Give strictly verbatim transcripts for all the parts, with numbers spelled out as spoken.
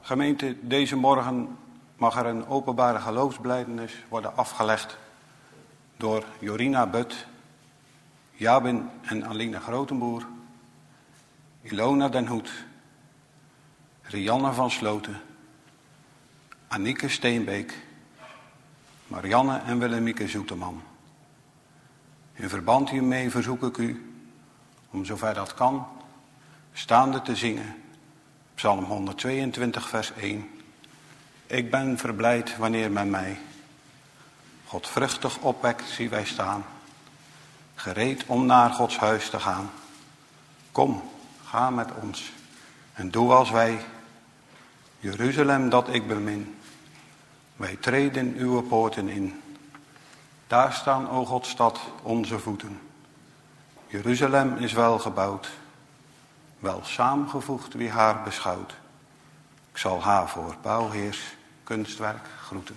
Gemeente, deze morgen mag er een openbare geloofsbelijdenis worden afgelegd door Jorina But, Jabin en Aline Grotenboer, Ilona den Hoed, Rianne van Sloten, Annieke Steenbeek, Marianne en Willemieke Zoeteman. In verband hiermee verzoek ik u om zover dat kan staande te zingen Psalm honderdtweeëntwintig vers één. Ik ben verblijd wanneer men mij godvruchtig opwekt, zie wij staan, gereed om naar Gods huis te gaan. Kom, ga met ons en doe als wij, Jeruzalem dat ik bemin. Wij treden uw poorten in. Daar staan, o Godstad, onze voeten. Jeruzalem is wel gebouwd, wel saamgevoegd wie haar beschouwt. Ik zal haar voor bouwheers kunstwerk groeten.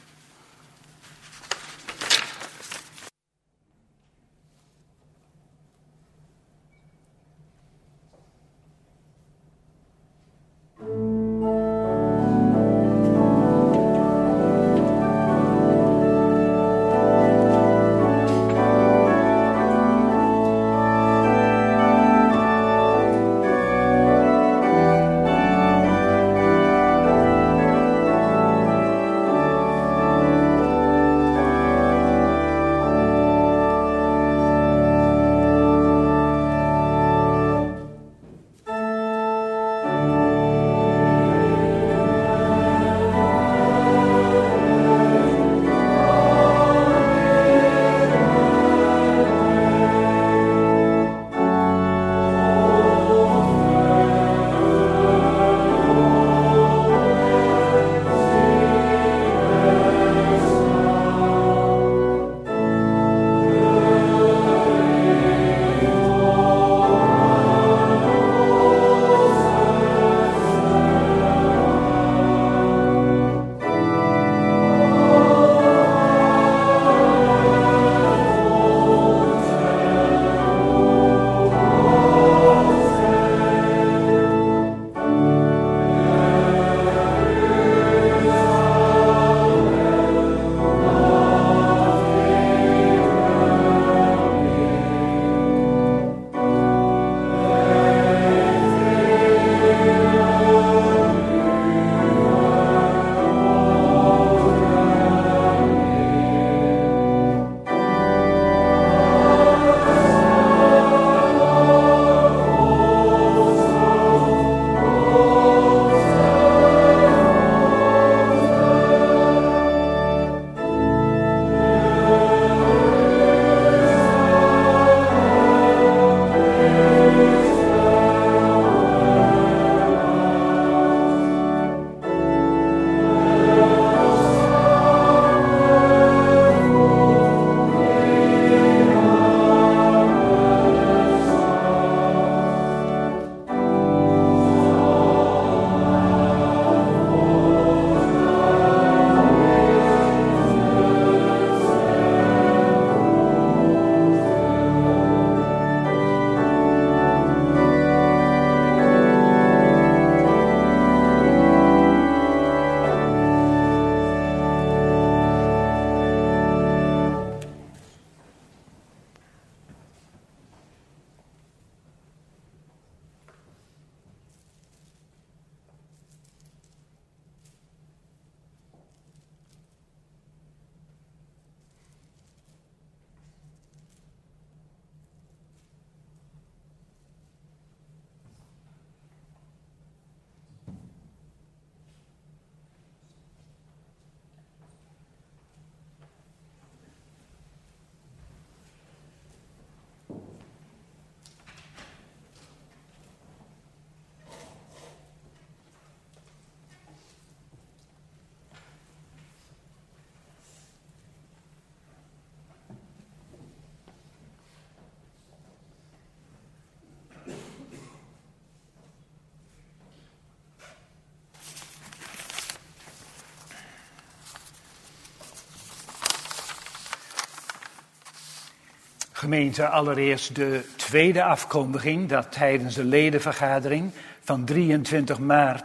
Gemeente, allereerst de tweede afkondiging dat tijdens de ledenvergadering van drieëntwintig maart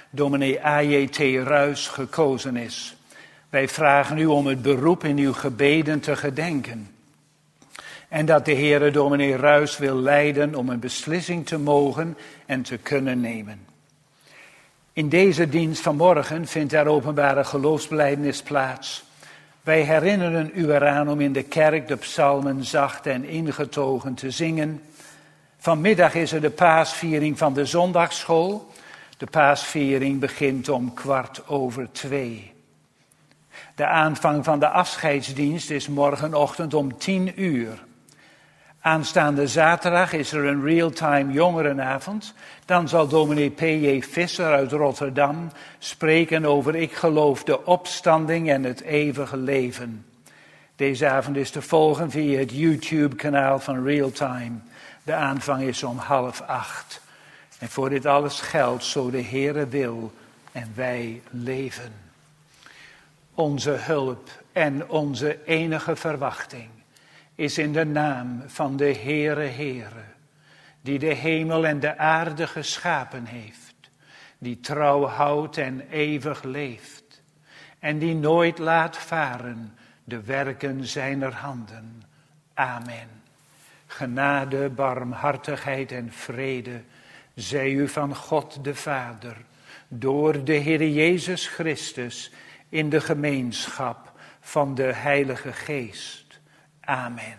dominee A J T Ruys, gekozen is. Wij vragen u om het beroep in uw gebeden te gedenken. En dat de Heere dominee Ruys wil leiden om een beslissing te mogen en te kunnen nemen. In deze dienst van morgen vindt er openbare geloofsbelijdenis plaats. Wij herinneren u eraan om in de kerk de psalmen zacht en ingetogen te zingen. Vanmiddag is er de paasviering van de zondagsschool. De paasviering begint om kwart over twee. De aanvang van de afscheidsdienst is morgenochtend om tien uur. Aanstaande zaterdag is er een real-time jongerenavond. Dan zal dominee P J Visser uit Rotterdam spreken over ik geloof de opstanding en het eeuwige leven. Deze avond is te volgen via het YouTube-kanaal van Realtime. De aanvang is om half acht. En voor dit alles geldt, zo de Heere wil en wij leven. Onze hulp en onze enige verwachting is in de naam van de Heere Heere, die de hemel en de aarde geschapen heeft, die trouw houdt en eeuwig leeft, en die nooit laat varen de werken zijner handen. Amen. Genade, barmhartigheid en vrede zij u van God de Vader, door de Heere Jezus Christus, in de gemeenschap van de Heilige Geest. Amen.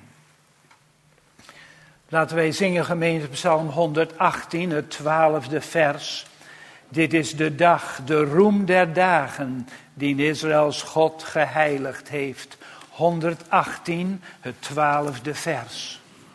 Laten wij zingen gemeente Psalm honderdachttien, het twaalfde vers. Dit is de dag, de roem der dagen, die Israëls God geheiligd heeft. honderdachttien, het twaalfde vers.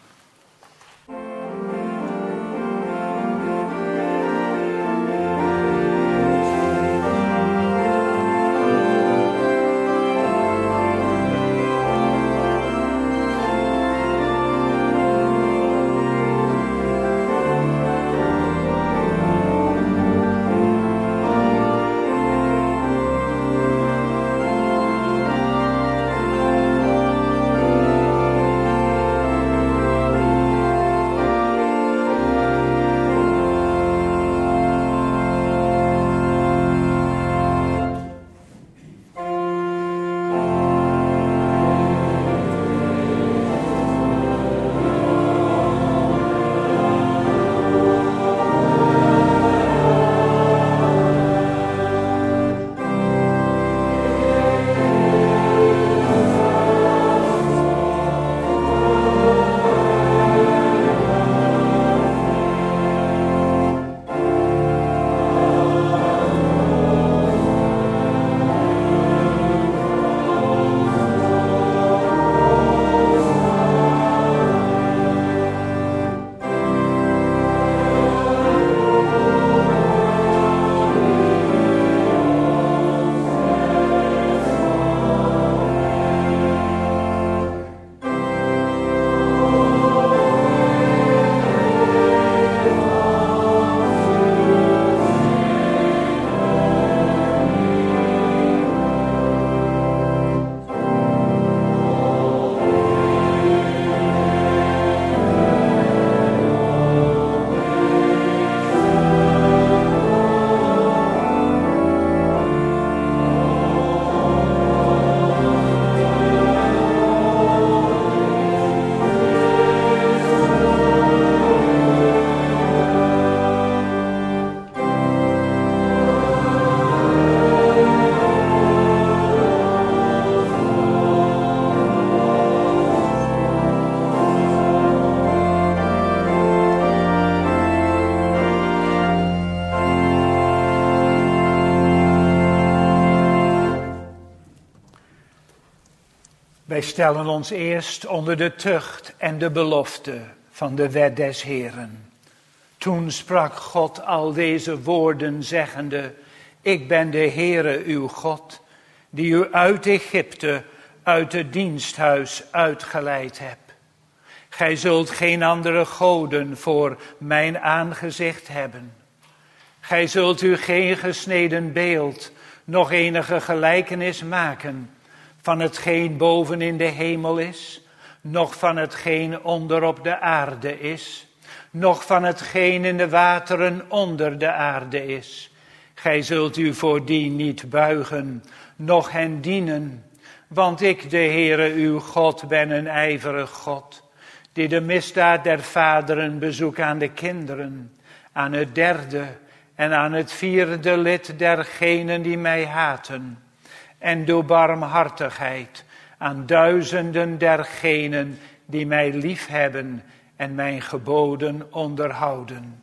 Wij stellen ons eerst onder de tucht en de belofte van de wet des Heeren. Toen sprak God al deze woorden zeggende, ik ben de Heere uw God, die u uit Egypte, uit het diensthuis uitgeleid heb. Gij zult geen andere goden voor mijn aangezicht hebben. Gij zult u geen gesneden beeld, nog enige gelijkenis maken van hetgeen boven in de hemel is, noch van hetgeen onder op de aarde is, noch van hetgeen in de wateren onder de aarde is. Gij zult u voor die niet buigen, noch hen dienen. Want ik, de Heere uw God, ben een ijverig God, die de misdaad der vaderen bezoekt aan de kinderen, aan het derde en aan het vierde lid dergenen die mij haten. En doe barmhartigheid aan duizenden dergenen die mij liefhebben en mijn geboden onderhouden.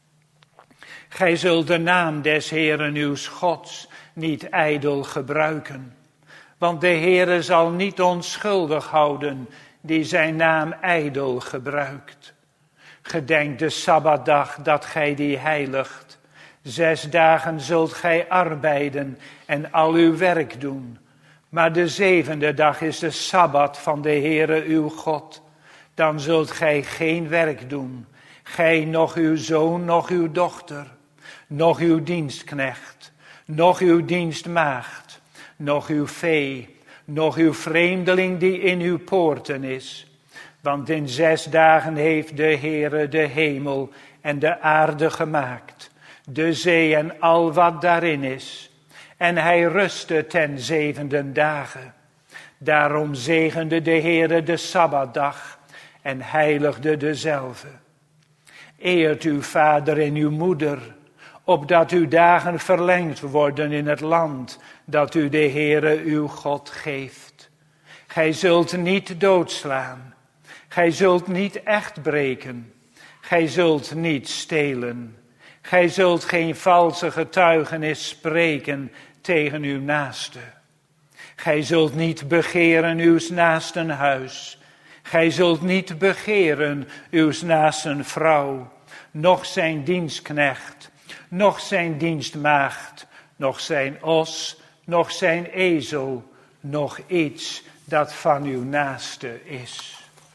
Gij zult de naam des Heeren uw Gods niet ijdel gebruiken. Want de Heere zal niet onschuldig houden die zijn naam ijdel gebruikt. Gedenk de Sabbatdag dat gij die heiligt. Zes dagen zult gij arbeiden en al uw werk doen. Maar de zevende dag is de Sabbat van de Heere uw God. Dan zult gij geen werk doen. Gij, noch uw zoon, noch uw dochter, noch uw dienstknecht, noch uw dienstmaagd, noch uw vee, noch uw vreemdeling die in uw poorten is. Want in zes dagen heeft de Heere de hemel en de aarde gemaakt, de zee en al wat daarin is. En hij rustte ten zevende dagen. Daarom zegende de Heere de Sabbatdag en heiligde dezelve. Eert uw vader en uw moeder, opdat uw dagen verlengd worden in het land dat u de Heere uw God geeft. Gij zult niet doodslaan. Gij zult niet echt breken. Gij zult niet stelen. Gij zult geen valse getuigenis spreken tegen uw naaste. Gij zult niet begeren uw naasten huis. Gij zult niet begeren uw naasten vrouw, noch zijn dienstknecht, noch zijn dienstmaagd, noch zijn os, noch zijn ezel, noch iets dat van uw naaste is.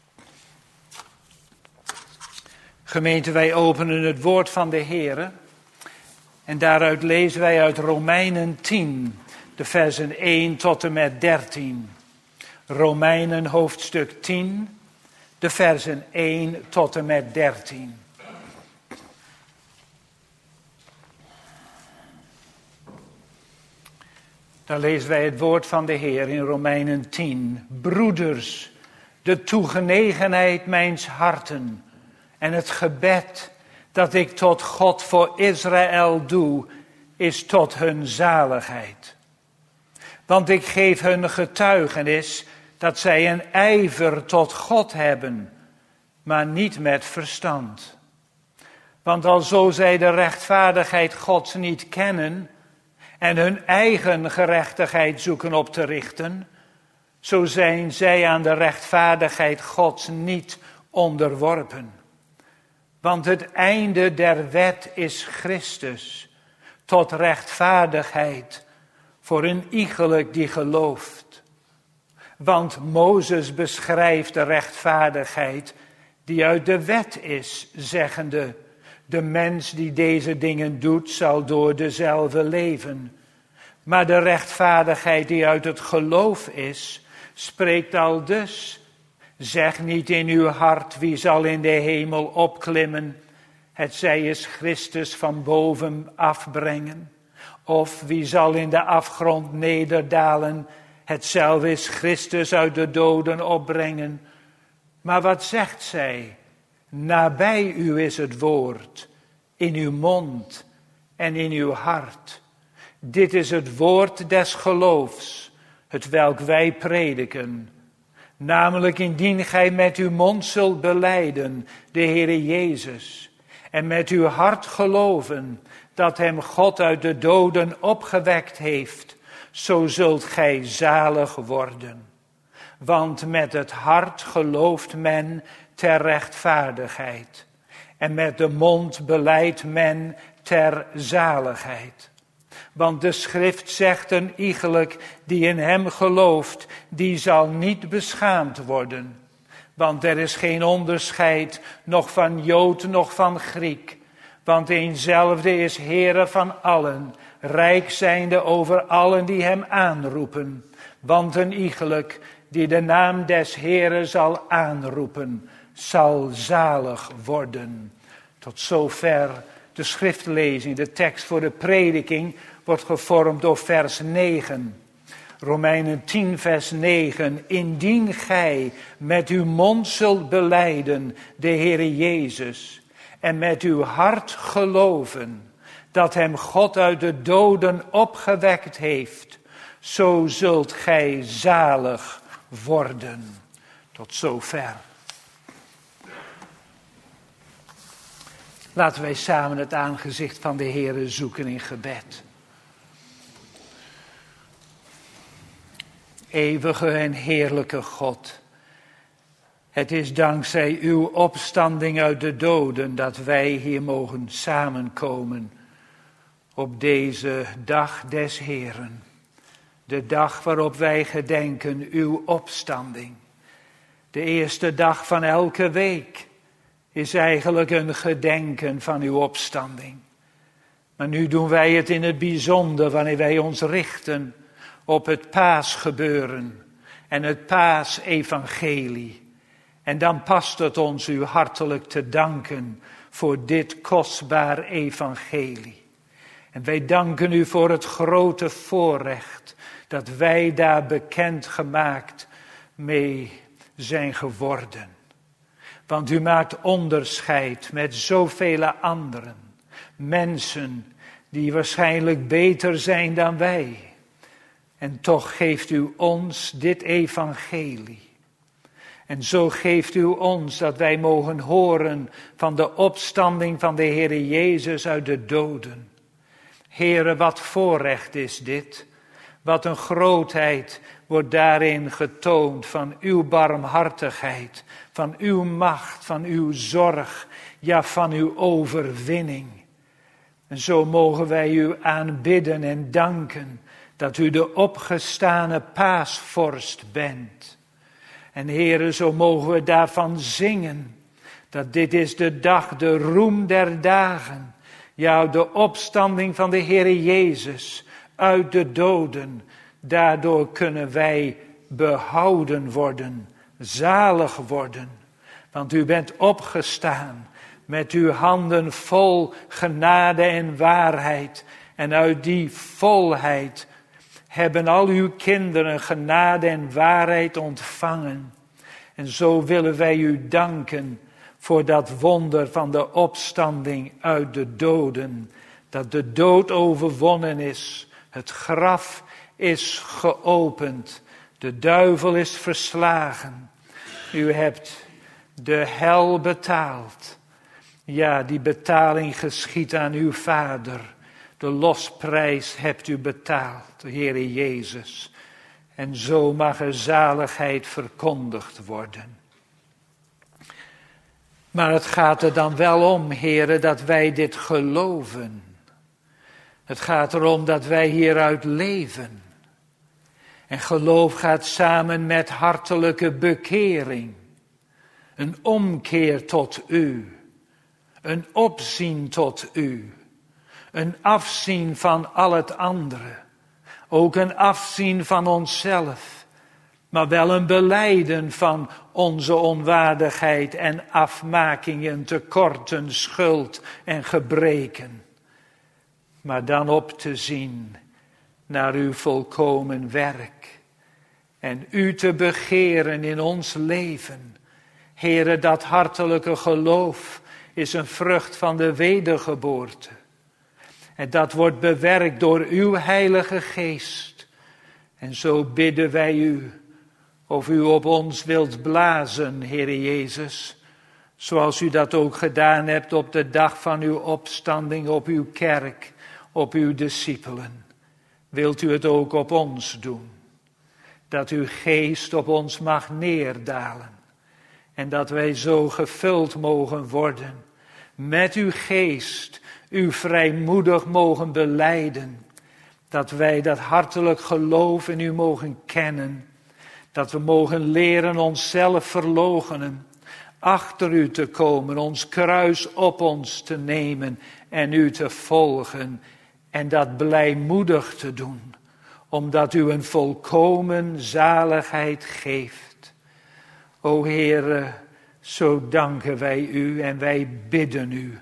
Gemeente, wij openen het woord van de Heere en daaruit lezen wij uit Romeinen tien, de versen één tot en met dertien. Romeinen hoofdstuk tien, de versen één tot en met dertien. Daar lezen wij het woord van de Heer in Romeinen tien. Broeders, de toegenegenheid mijns harten en het gebed dat ik tot God voor Israël doe, is tot hun zaligheid. Want ik geef hun getuigenis dat zij een ijver tot God hebben, maar niet met verstand. Want alzo zij de rechtvaardigheid Gods niet kennen en hun eigen gerechtigheid zoeken op te richten, zo zijn zij aan de rechtvaardigheid Gods niet onderworpen. Want het einde der wet is Christus, tot rechtvaardigheid voor een iegelijk die gelooft. Want Mozes beschrijft de rechtvaardigheid die uit de wet is, zeggende: de mens die deze dingen doet, zal door dezelfde leven. Maar de rechtvaardigheid die uit het geloof is, spreekt al dus: zeg niet in uw hart, wie zal in de hemel opklimmen, het zij is Christus van boven afbrengen. Of wie zal in de afgrond nederdalen, hetzelfde is Christus uit de doden opbrengen. Maar wat zegt zij? Nabij u is het woord, in uw mond en in uw hart. Dit is het woord des geloofs, het welk wij prediken. Namelijk indien gij met uw mond zult belijden de Heere Jezus en met uw hart geloven dat hem God uit de doden opgewekt heeft, zo zult gij zalig worden. Want met het hart gelooft men ter rechtvaardigheid en met de mond belijdt men ter zaligheid. Want de schrift zegt een iegelijk die in hem gelooft, die zal niet beschaamd worden. Want er is geen onderscheid, noch van Jood, noch van Griek. Want eenzelfde is Heere van allen, rijk zijnde over allen die hem aanroepen. Want een iegelijk die de naam des Heere zal aanroepen, zal zalig worden. Tot zover De schriftlezing, de tekst voor de prediking, wordt gevormd door vers negen. Romeinen tien, vers negen. Indien gij met uw mond zult belijden de Heere Jezus en met uw hart geloven dat hem God uit de doden opgewekt heeft, zo zult gij zalig worden. Tot zover. Laten wij samen het aangezicht van de Heere zoeken in gebed. Eeuwige en heerlijke God, het is dankzij uw opstanding uit de doden dat wij hier mogen samenkomen op deze dag des Heeren. De dag waarop wij gedenken uw opstanding. De eerste dag van elke week is eigenlijk een gedenken van uw opstanding. Maar nu doen wij het in het bijzonder wanneer wij ons richten op het paasgebeuren en het paasevangelie. En dan past het ons u hartelijk te danken voor dit kostbaar evangelie. En wij danken u voor het grote voorrecht dat wij daar bekend gemaakt mee zijn geworden. Want u maakt onderscheid met zoveel anderen. Mensen die waarschijnlijk beter zijn dan wij. En toch geeft u ons dit evangelie. En zo geeft u ons dat wij mogen horen van de opstanding van de Heere Jezus uit de doden. Heere, wat voorrecht is dit. Wat een grootheid wordt daarin getoond van uw barmhartigheid, van uw macht, van uw zorg, ja van uw overwinning. En zo mogen wij u aanbidden en danken dat u de opgestane paasvorst bent. En Heere, zo mogen we daarvan zingen, dat dit is de dag, de roem der dagen. Ja, de opstanding van de Heere Jezus uit de doden. Daardoor kunnen wij behouden worden, zalig worden. Want u bent opgestaan met uw handen vol genade en waarheid. En uit die volheid hebben al uw kinderen genade en waarheid ontvangen. En zo willen wij u danken voor dat wonder van de opstanding uit de doden. Dat de dood overwonnen is, het graf is geopend, de duivel is verslagen. U hebt de hel betaald. Ja, die betaling geschiet aan uw Vader. De losprijs hebt u betaald, de Heere Jezus. En zo mag er zaligheid verkondigd worden. Maar het gaat er dan wel om, Heere, dat wij dit geloven. Het gaat erom dat wij hieruit leven. En geloof gaat samen met hartelijke bekering. Een omkeer tot u. Een opzien tot u. Een afzien van al het andere. Ook een afzien van onszelf. Maar wel een belijden van onze onwaardigheid en afmakingen, tekorten, schuld en gebreken. Maar dan op te zien naar uw volkomen werk. En u te begeren in ons leven. Heere, dat hartelijke geloof is een vrucht van de wedergeboorte. En dat wordt bewerkt door uw Heilige Geest. En zo bidden wij u, of u op ons wilt blazen, Heere Jezus, zoals u dat ook gedaan hebt op de dag van uw opstanding, op uw kerk, op uw discipelen. Wilt u het ook op ons doen? Dat uw geest op ons mag neerdalen. En dat wij zo gevuld mogen worden met uw geest, u vrijmoedig mogen belijden. Dat wij dat hartelijk geloof in u mogen kennen. Dat we mogen leren onszelf verloochenen. Achter u te komen, ons kruis op ons te nemen en u te volgen. En dat blijmoedig te doen. Omdat u een volkomen zaligheid geeft. O Heere, zo danken wij u en wij bidden u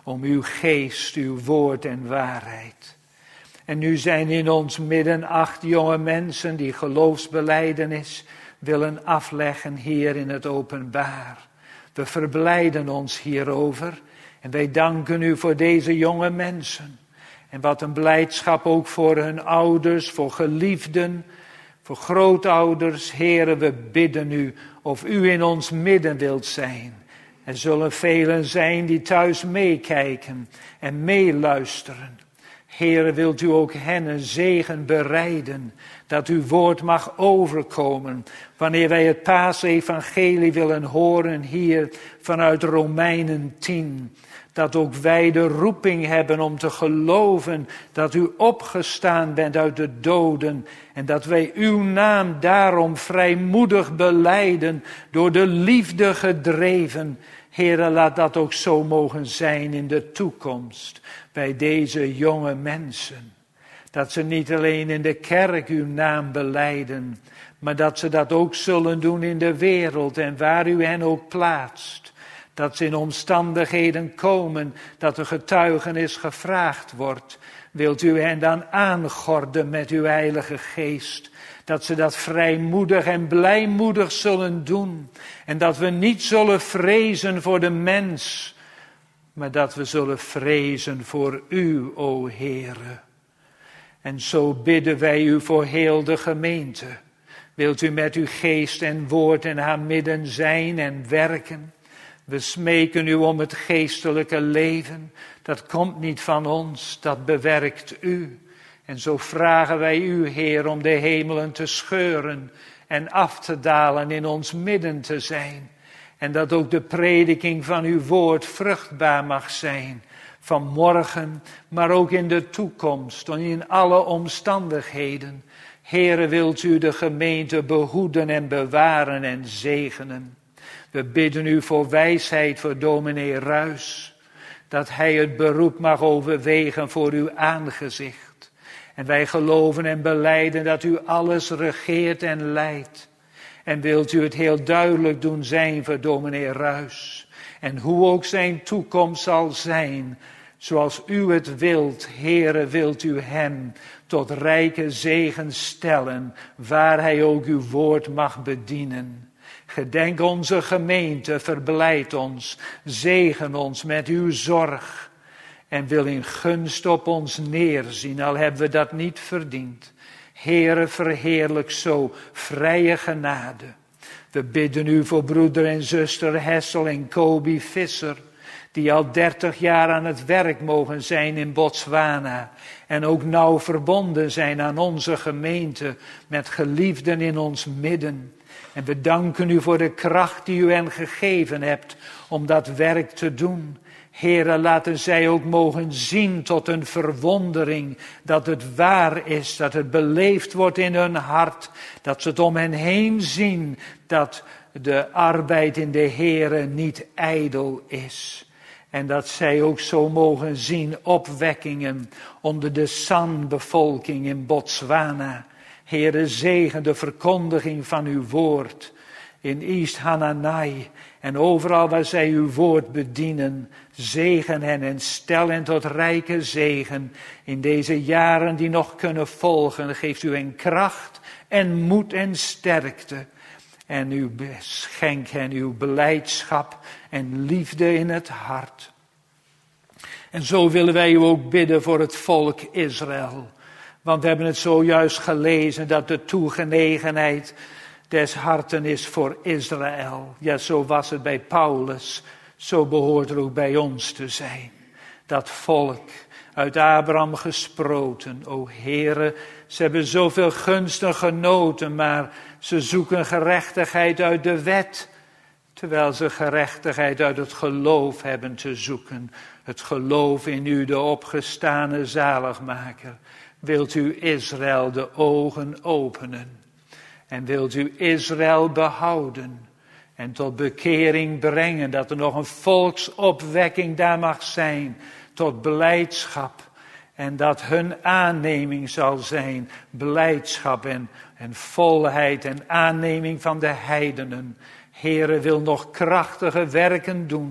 om uw geest, uw woord en waarheid. En nu zijn in ons midden acht jonge mensen die geloofsbelijdenis willen afleggen hier in het openbaar. We verblijden ons hierover en wij danken u voor deze jonge mensen. En wat een blijdschap ook voor hun ouders, voor geliefden, voor grootouders. Here, we bidden u of u in ons midden wilt zijn. Er zullen velen zijn die thuis meekijken en meeluisteren. Heere, wilt u ook hen een zegen bereiden, dat uw woord mag overkomen, wanneer wij het paasevangelie willen horen hier vanuit Romeinen tien. Dat ook wij de roeping hebben om te geloven dat u opgestaan bent uit de doden. En dat wij uw naam daarom vrijmoedig belijden, door de liefde gedreven. Heere, laat dat ook zo mogen zijn in de toekomst bij deze jonge mensen. Dat ze niet alleen in de kerk uw naam belijden, maar dat ze dat ook zullen doen in de wereld en waar u hen ook plaatst. Dat ze in omstandigheden komen dat de getuigenis gevraagd wordt. Wilt u hen dan aangorden met uw heilige geest. Dat ze dat vrijmoedig en blijmoedig zullen doen. En dat we niet zullen vrezen voor de mens. Maar dat we zullen vrezen voor u, o Heere. En zo bidden wij u voor heel de gemeente. Wilt u met uw geest en woord in haar midden zijn en werken. We smeken u om het geestelijke leven. Dat komt niet van ons, dat bewerkt u. En zo vragen wij u, Heer, om de hemelen te scheuren en af te dalen in ons midden te zijn. En dat ook de prediking van uw woord vruchtbaar mag zijn. Vanmorgen, maar ook in de toekomst en in alle omstandigheden. Heere, wilt u de gemeente behoeden en bewaren en zegenen. We bidden u voor wijsheid voor dominee Ruys. Dat hij het beroep mag overwegen voor uw aangezicht. En wij geloven en belijden dat u alles regeert en leidt. En wilt u het heel duidelijk doen zijn voor dominee Ruys. En hoe ook zijn toekomst zal zijn. Zoals u het wilt, Heere, wilt u hem tot rijke zegen stellen. Waar hij ook uw woord mag bedienen. Gedenk onze gemeente, verblijd ons, zegen ons met uw zorg. En wil in gunst op ons neerzien, al hebben we dat niet verdiend. Heere, verheerlijk zo vrije genade. We bidden u voor broeder en zuster Hessel en Kobi Visser, die al dertig jaar aan het werk mogen zijn in Botswana. En ook nauw verbonden zijn aan onze gemeente, met geliefden in ons midden. En we danken u voor de kracht die u hen gegeven hebt om dat werk te doen. Heere, laten zij ook mogen zien tot een verwondering dat het waar is, dat het beleefd wordt in hun hart. Dat ze het om hen heen zien dat de arbeid in de Heere niet ijdel is. En dat zij ook zo mogen zien opwekkingen onder de San-bevolking in Botswana. Heere, zegen de verkondiging van uw woord in East Hananai en overal waar zij uw woord bedienen. Zegen hen en stel hen tot rijke zegen in deze jaren die nog kunnen volgen. Geeft u hen kracht en moed en sterkte. En u schenk hen uw blijdschap en liefde in het hart. En zo willen wij u ook bidden voor het volk Israël. Want we hebben het zojuist gelezen dat de toegenegenheid des harten is voor Israël. Ja, zo was het bij Paulus. Zo behoort er ook bij ons te zijn. Dat volk uit Abraham gesproten. O Heere, ze hebben zoveel gunsten genoten, maar ze zoeken gerechtigheid uit de wet. Terwijl ze gerechtigheid uit het geloof hebben te zoeken. Het geloof in u, de opgestane zaligmaker. Wilt u Israël de ogen openen. En wilt u Israël behouden. En tot bekering brengen. Dat er nog een volksopwekking daar mag zijn. Tot blijdschap. En dat hun aanneming zal zijn. Blijdschap en, en volheid en aanneming van de heidenen. Heere wil nog krachtige werken doen.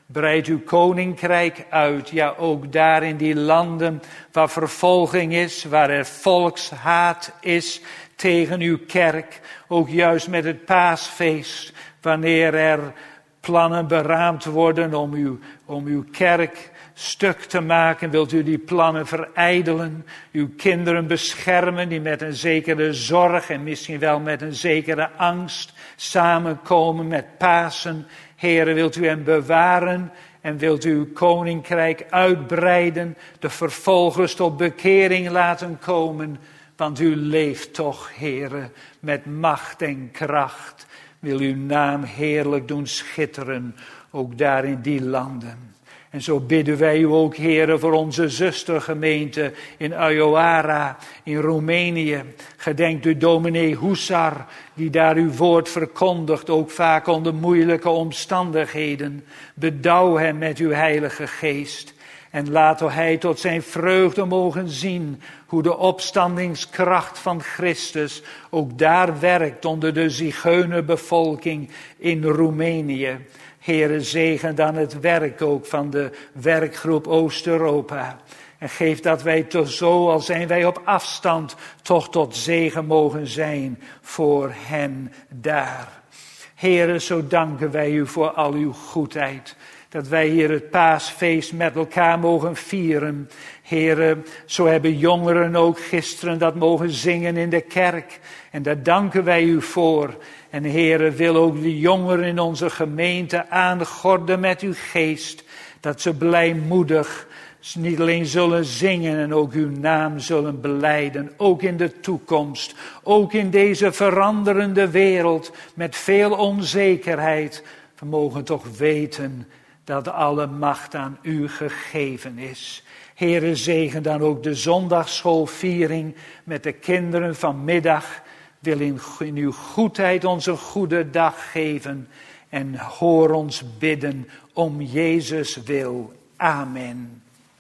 Breid uw koninkrijk uit, ja ook daar in die landen waar vervolging is, waar er volkshaat is tegen uw kerk. Ook juist met het paasfeest, wanneer er plannen beraamd worden om uw, om uw kerk stuk te maken, wilt u die plannen verijdelen, uw kinderen beschermen die met een zekere zorg en misschien wel met een zekere angst samenkomen met Pasen. Heere, wilt u hen bewaren en wilt u uw koninkrijk uitbreiden, de vervolgers tot bekering laten komen, want u leeft toch, Heere, met macht en kracht. Wil uw naam heerlijk doen schitteren, ook daar in die landen. En zo bidden wij u ook, Heere, voor onze zustergemeente in Ajoara, in Roemenië. Gedenkt u dominee Husar, die daar uw woord verkondigt, ook vaak onder moeilijke omstandigheden. Bedouw hem met uw heilige geest. En laat hij tot zijn vreugde mogen zien hoe de opstandingskracht van Christus ook daar werkt onder de zigeunerbevolking in Roemenië. Heere, zegen dan het werk ook van de werkgroep Oost-Europa. En geef dat wij toch zo, al zijn wij op afstand, toch tot zegen mogen zijn voor hen daar. Heere, zo danken wij u voor al uw goedheid. Dat wij hier het paasfeest met elkaar mogen vieren. Heere, zo hebben jongeren ook gisteren dat mogen zingen in de kerk. En daar danken wij u voor. En Heere, wil ook de jongeren in onze gemeente aangorden met uw geest. Dat ze blijmoedig niet alleen zullen zingen en ook uw naam zullen belijden. Ook in de toekomst. Ook in deze veranderende wereld met veel onzekerheid. We mogen toch weten dat alle macht aan u gegeven is. Heere, zegen dan ook de zondagsschoolviering met de kinderen vanmiddag. Wil in, in uw goedheid ons een goede dag geven. En hoor ons bidden om Jezus wil. Amen.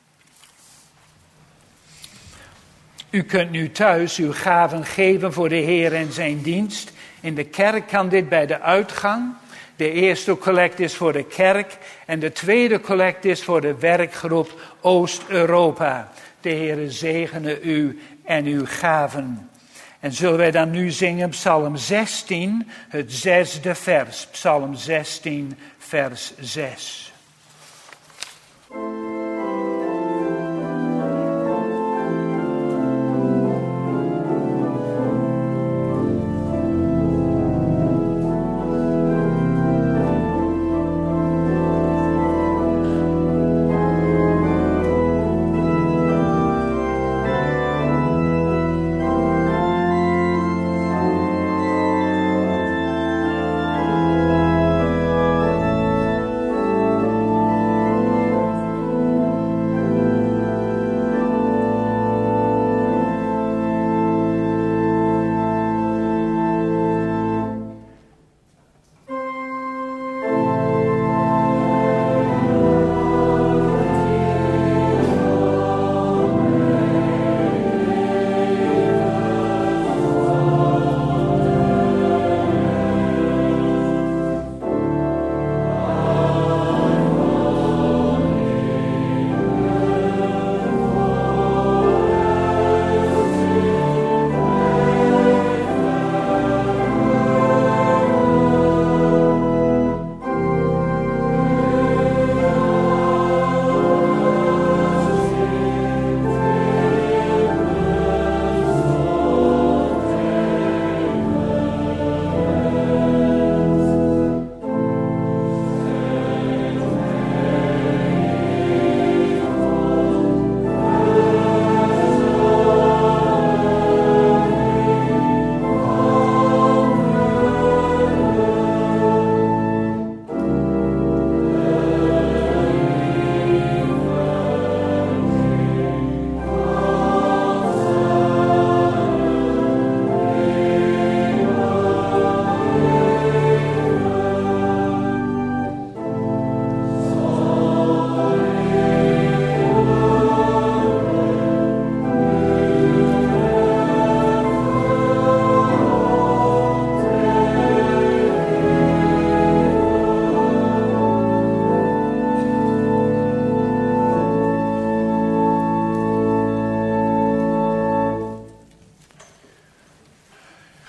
U kunt nu thuis uw gaven geven voor de Heer en zijn dienst. In de kerk kan dit bij de uitgang. De eerste collect is voor de kerk en de tweede collect is voor de werkgroep Oost-Europa. De Heere zegene u en uw gaven. En zullen wij dan nu zingen Psalm zestien, het zesde vers. Psalm zestien, vers zes. Thank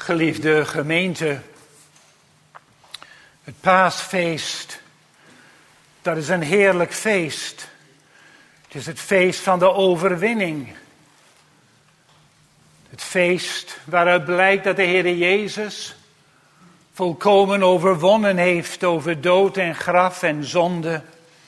Geliefde gemeente, het paasfeest, dat is een heerlijk feest. Het is het feest van de overwinning. Het feest waaruit blijkt dat de Heer Jezus volkomen overwonnen heeft over dood en graf en zonde.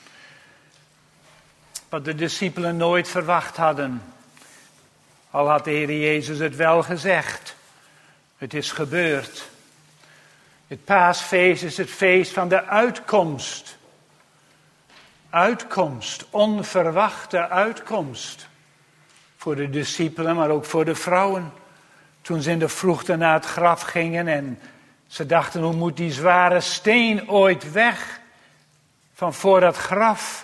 Wat de discipelen nooit verwacht hadden. Al had de Heer Jezus het wel gezegd. Het is gebeurd. Het paasfeest is het feest van de uitkomst. Uitkomst, onverwachte uitkomst. Voor de discipelen, maar ook voor de vrouwen. Toen ze in de vroegte naar het graf gingen en ze dachten, hoe moet die zware steen ooit weg van voor dat graf?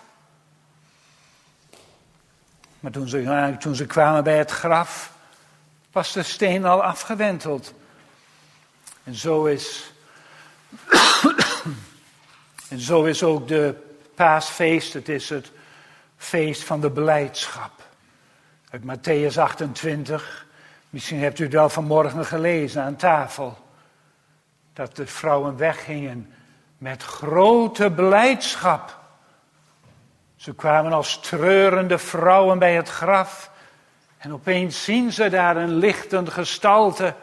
Maar toen ze, toen ze kwamen bij het graf, was de steen al afgewenteld. En zo is, en zo is ook de paasfeest, het is het feest van de blijdschap. Uit Matthäus achtentwintig, misschien hebt u het wel vanmorgen gelezen aan tafel. Dat de vrouwen weggingen met grote blijdschap. Ze kwamen als treurende vrouwen bij het graf. En opeens zien ze daar een lichtend gestalte.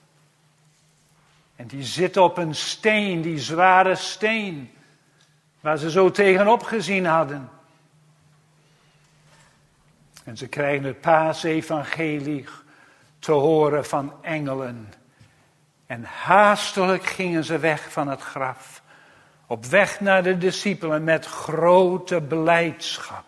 En die zit op een steen, die zware steen. Waar ze zo tegenop gezien hadden. En ze krijgen het paasevangelie te horen van engelen. En haastelijk gingen ze weg van het graf. Op weg naar de discipelen met grote blijdschap.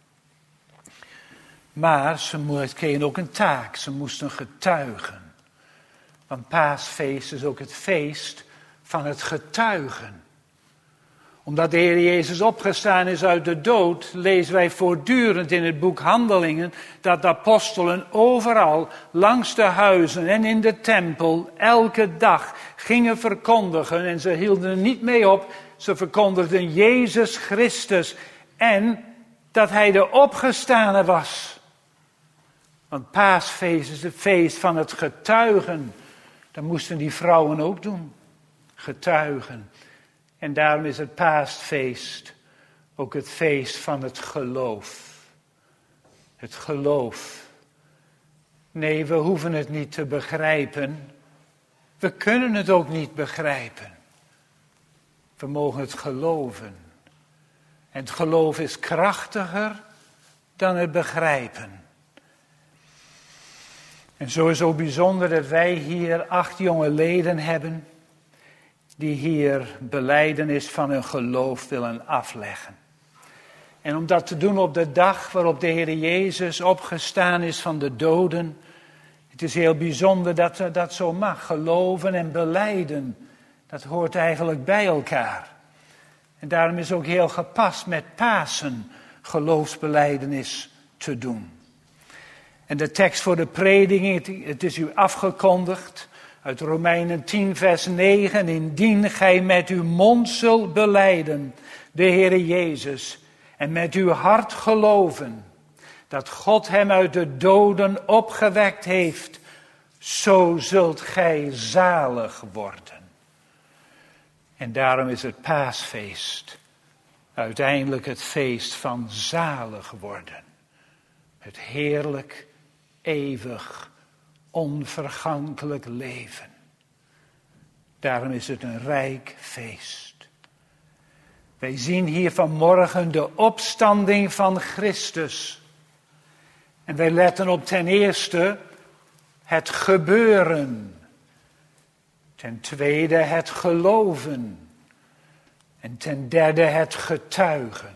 Maar ze kregen ook een taak. Ze moesten getuigen. Want paasfeest is ook het feest van het getuigen. Omdat de Heer Jezus opgestaan is uit de dood, lezen wij voortdurend in het boek Handelingen dat de apostelen overal, langs de huizen en in de tempel, elke dag gingen verkondigen. En ze hielden er niet mee op, ze verkondigden Jezus Christus en dat Hij de opgestane was. Want paasfeest is het feest van het getuigen. Dat moesten die vrouwen ook doen, getuigen. En daarom is het paasfeest ook het feest van het geloof. Het geloof. Nee, we hoeven het niet te begrijpen. We kunnen het ook niet begrijpen. We mogen het geloven. En het geloof is krachtiger dan het begrijpen. En zo is het ook bijzonder dat wij hier acht jonge leden hebben die hier belijdenis van hun geloof willen afleggen. En om dat te doen op de dag waarop de Heer Jezus opgestaan is van de doden. Het is heel bijzonder dat dat zo mag. Geloven en belijden, dat hoort eigenlijk bij elkaar. En daarom is het ook heel gepast met Pasen geloofsbelijdenis te doen. En de tekst voor de prediking, het is u afgekondigd. Uit Romeinen tien vers negen, indien gij met uw mond zult belijden, de Heere Jezus, en met uw hart geloven, dat God hem uit de doden opgewekt heeft, zo zult gij zalig worden. En daarom is het paasfeest uiteindelijk het feest van zalig worden. Het heerlijk, eeuwig, onvergankelijk leven. Daarom is het een rijk feest. Wij zien hier vanmorgen de opstanding van Christus. En wij letten op ten eerste het gebeuren. Ten tweede het geloven. En ten derde het getuigen.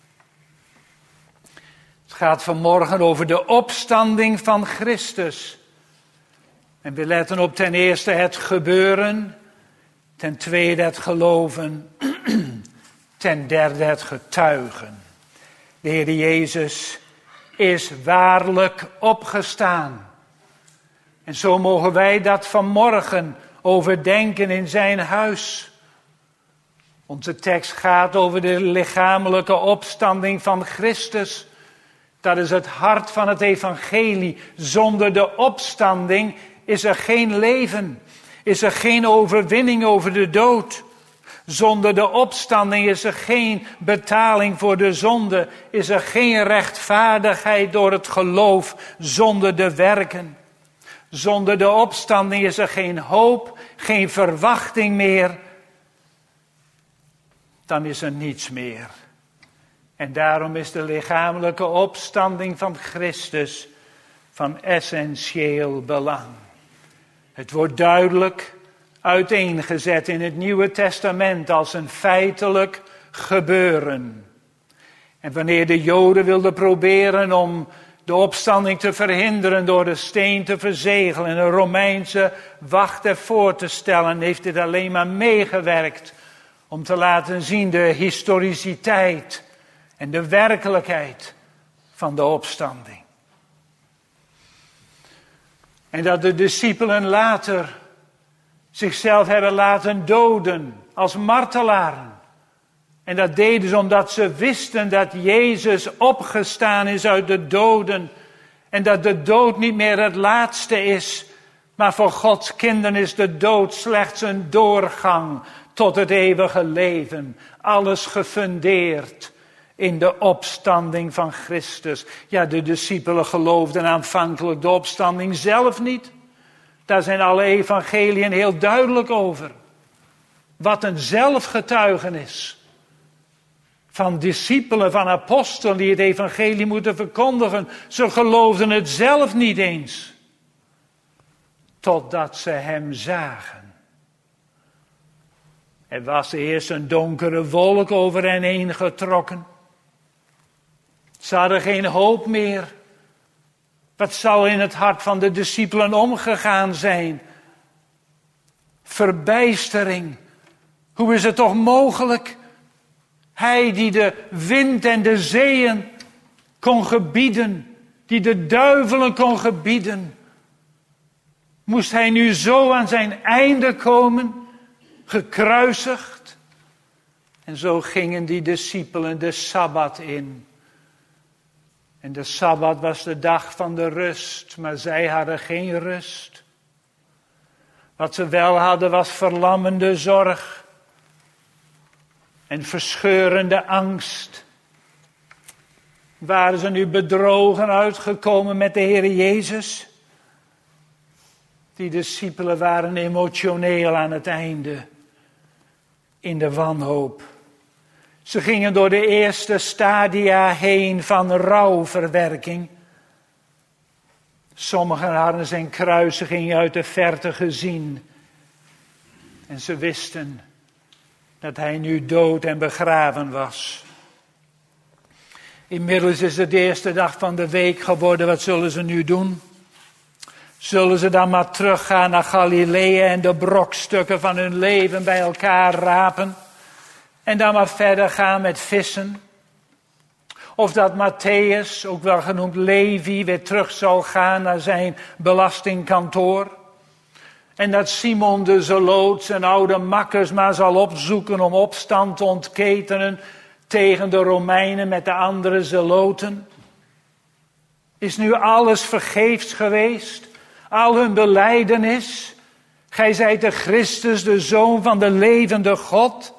Het gaat vanmorgen over de opstanding van Christus. En we letten op ten eerste het gebeuren, ten tweede het geloven, ten derde het getuigen. De Heer Jezus is waarlijk opgestaan. En zo mogen wij dat vanmorgen overdenken in zijn huis. Onze tekst gaat over de lichamelijke opstanding van Christus. Dat is het hart van het evangelie. Zonder de opstanding is er geen leven. is er geen overwinning over de dood. Zonder de opstanding is er geen betaling voor de zonde. Is er geen rechtvaardigheid door het geloof zonder de werken. Zonder de opstanding is er geen hoop, geen verwachting meer. Dan is er niets meer. En daarom is de lichamelijke opstanding van Christus van essentieel belang. Het wordt duidelijk uiteengezet in het Nieuwe Testament als een feitelijk gebeuren. En wanneer de Joden wilden proberen om de opstanding te verhinderen door de steen te verzegelen en een Romeinse wacht ervoor te stellen, heeft dit alleen maar meegewerkt om te laten zien de historiciteit en de werkelijkheid van de opstanding. En dat de discipelen later zichzelf hebben laten doden als martelaren. En dat deden ze omdat ze wisten dat Jezus opgestaan is uit de doden. En dat de dood niet meer het laatste is. Maar voor Gods kinderen is de dood slechts een doorgang tot het eeuwige leven. Alles gefundeerd in de opstanding van Christus. Ja, de discipelen geloofden aanvankelijk de opstanding zelf niet. Daar zijn alle evangeliën heel duidelijk over. Wat een zelfgetuigenis van discipelen, van apostelen die het evangelie moeten verkondigen. Ze geloofden het zelf niet eens. Totdat ze hem zagen. Er was eerst een donkere wolk over hen heen getrokken. Ze hadden geen hoop meer. Wat zou in het hart van de discipelen omgegaan zijn? Verbijstering. Hoe is het toch mogelijk? Hij die de wind en de zeeën kon gebieden, die de duivelen kon gebieden. Moest hij nu zo aan zijn einde komen, gekruisigd? En zo gingen die discipelen de Sabbat in. En de Sabbat was de dag van de rust, maar zij hadden geen rust. Wat ze wel hadden was verlammende zorg en verscheurende angst. Waren ze nu bedrogen uitgekomen met de Heer Jezus? Die discipelen waren emotioneel aan het einde, in de wanhoop. Ze gingen door de eerste stadia heen van rouwverwerking. Sommigen hadden zijn kruisiging uit de verte gezien. En ze wisten dat hij nu dood en begraven was. Inmiddels is het de eerste dag van de week geworden. Wat zullen ze nu doen? Zullen ze dan maar teruggaan naar Galilea en de brokstukken van hun leven bij elkaar rapen? En dan maar verder gaan met vissen? Of dat Matthäus, ook wel genoemd Levi, weer terug zal gaan naar zijn belastingkantoor? En dat Simon de Zeloot zijn oude makkers maar zal opzoeken om opstand te ontketenen tegen de Romeinen met de andere Zeloten? Is nu alles vergeefs geweest? Al hun belijdenis? Gij zijt de Christus, de Zoon van de levende God?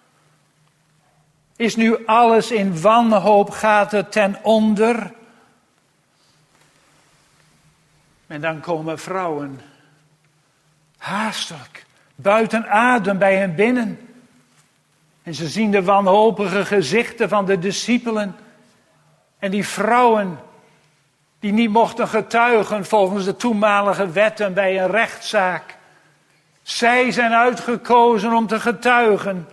Is nu alles in wanhoop, gaat het ten onder? En dan komen vrouwen, haastelijk, buiten adem bij hen binnen. En ze zien de wanhopige gezichten van de discipelen. En die vrouwen, die niet mochten getuigen volgens de toenmalige wetten bij een rechtszaak. Zij zijn uitgekozen om te getuigen.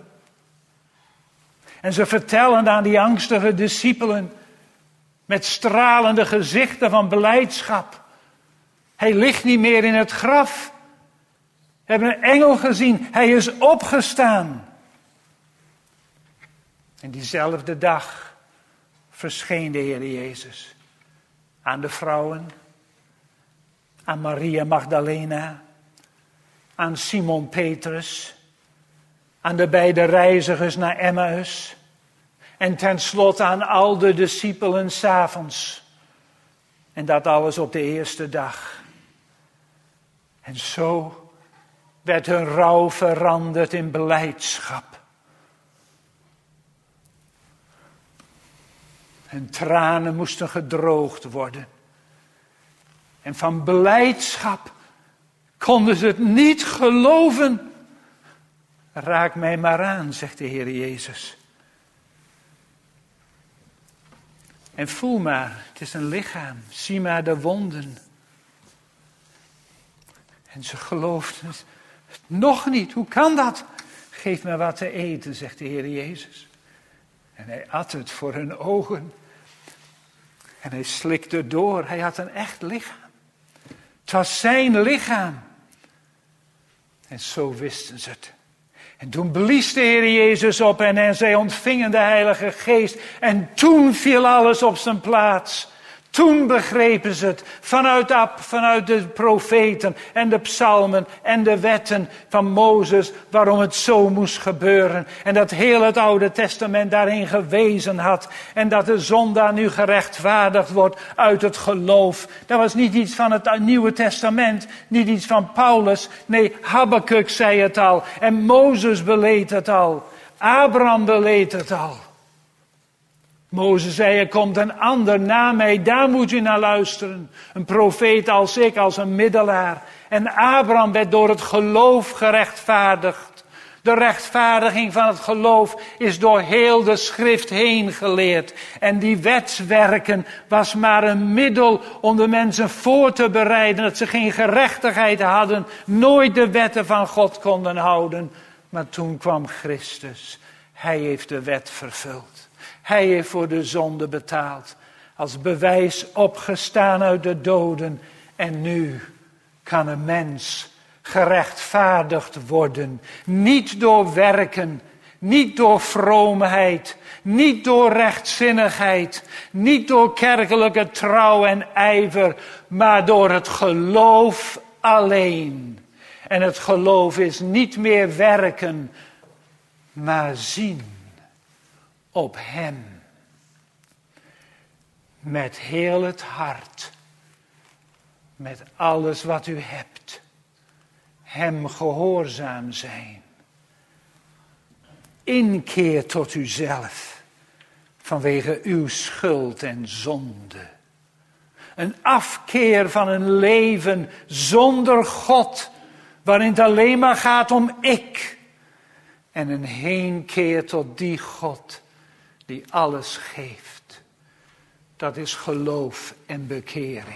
En ze vertellen aan die angstige discipelen met stralende gezichten van blijdschap. Hij ligt niet meer in het graf. We hebben een engel gezien. Hij is opgestaan. En diezelfde dag verscheen de Heer Jezus aan de vrouwen, aan Maria Magdalena, aan Simon Petrus, aan de beide reizigers naar Emmaus en tenslotte aan al de discipelen 's avonds. En dat alles op de eerste dag. En zo werd hun rouw veranderd in belijdschap. Hun tranen moesten gedroogd worden. En van belijdschap konden ze het niet geloven. Raak mij maar aan, zegt de Heer Jezus. En voel maar, het is een lichaam. Zie maar de wonden. En ze geloofden het nog niet. Hoe kan dat? Geef me wat te eten, zegt de Heer Jezus. En hij at het voor hun ogen. En hij slikte door. Hij had een echt lichaam. Het was zijn lichaam. En zo wisten ze het. En toen blies de Heer Jezus op en, en zij ontvingen de Heilige Geest. En toen viel alles op zijn plaats. Toen begrepen ze het vanuit, Ab, vanuit de profeten en de psalmen en de wetten van Mozes, waarom het zo moest gebeuren. En dat heel het Oude Testament daarin gewezen had. En dat de zondaar nu gerechtvaardigd wordt uit het geloof. Dat was niet iets van het Nieuwe Testament, niet iets van Paulus. Nee, Habakuk zei het al. En Mozes beleed het al. Abraham beleed het al. Mozes zei, er komt een ander na mij, daar moet u naar luisteren. Een profeet als ik, als een middelaar. En Abraham werd door het geloof gerechtvaardigd. De rechtvaardiging van het geloof is door heel de schrift heen geleerd. En die wetswerken was maar een middel om de mensen voor te bereiden. Dat ze geen gerechtigheid hadden, nooit de wetten van God konden houden. Maar toen kwam Christus. Hij heeft de wet vervuld. Hij heeft voor de zonde betaald. Als bewijs opgestaan uit de doden. En nu kan een mens gerechtvaardigd worden. Niet door werken. Niet door vroomheid. Niet door rechtzinnigheid. Niet door kerkelijke trouw en ijver. Maar door het geloof alleen. En het geloof is niet meer werken. Maar zien. Op hem. Met heel het hart. Met alles wat u hebt. Hem gehoorzaam zijn. Inkeer tot uzelf. Vanwege uw schuld en zonde. Een afkeer van een leven zonder God. Waarin het alleen maar gaat om ik. En een heenkeer tot die God. Die alles geeft. Dat is geloof en bekering.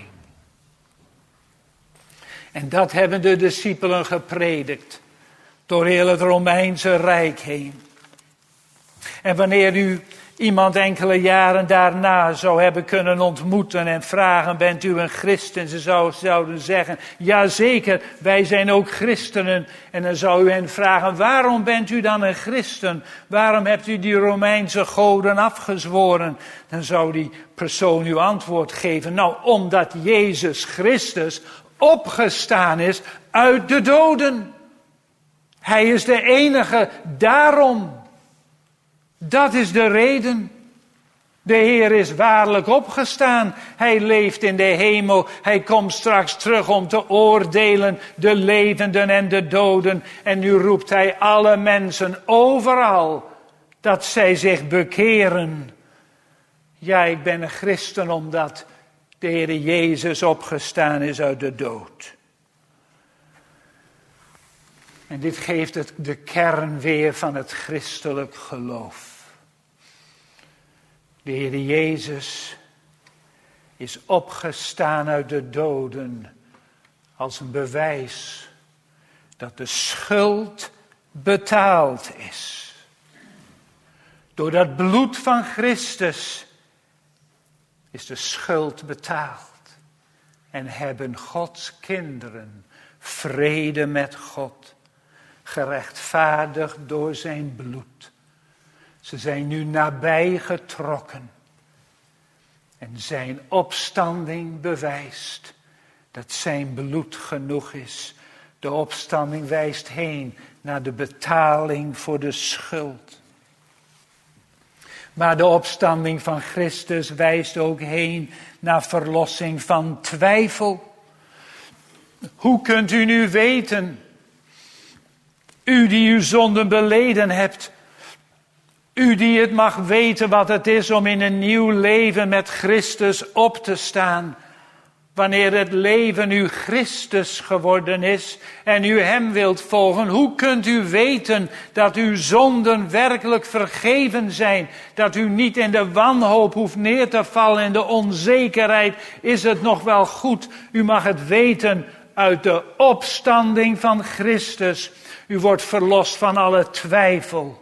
En dat hebben de discipelen gepredikt. Door heel het Romeinse Rijk heen. En wanneer u iemand enkele jaren daarna zou hebben kunnen ontmoeten en vragen, bent u een christen? Ze zou, zouden zeggen, jazeker, wij zijn ook christenen. En dan zou u hen vragen, waarom bent u dan een christen? Waarom hebt u die Romeinse goden afgezworen? Dan zou die persoon uw antwoord geven, nou, omdat Jezus Christus opgestaan is uit de doden. Hij is de enige, daarom. Dat is de reden. De Heer is waarlijk opgestaan. Hij leeft in de hemel. Hij komt straks terug om te oordelen de levenden en de doden. En nu roept hij alle mensen overal dat zij zich bekeren. Ja, ik ben een christen omdat de Heer Jezus opgestaan is uit de dood. En dit geeft het de kern weer van het christelijk geloof. De Heer Jezus is opgestaan uit de doden als een bewijs dat de schuld betaald is. Door dat bloed van Christus is de schuld betaald. En hebben Gods kinderen vrede met God. Gerechtvaardigd door zijn bloed. Ze zijn nu nabij getrokken. En zijn opstanding bewijst dat zijn bloed genoeg is. De opstanding wijst heen naar de betaling voor de schuld. Maar de opstanding van Christus wijst ook heen naar verlossing van twijfel. Hoe kunt u nu weten U die uw zonden beleden hebt. U die het mag weten wat het is om in een nieuw leven met Christus op te staan. Wanneer het leven u Christus geworden is en u hem wilt volgen, hoe kunt u weten dat uw zonden werkelijk vergeven zijn? Dat u niet in de wanhoop hoeft neer te vallen, in de onzekerheid, is het nog wel goed? U mag het weten uit de opstanding van Christus. U wordt verlost van alle twijfel.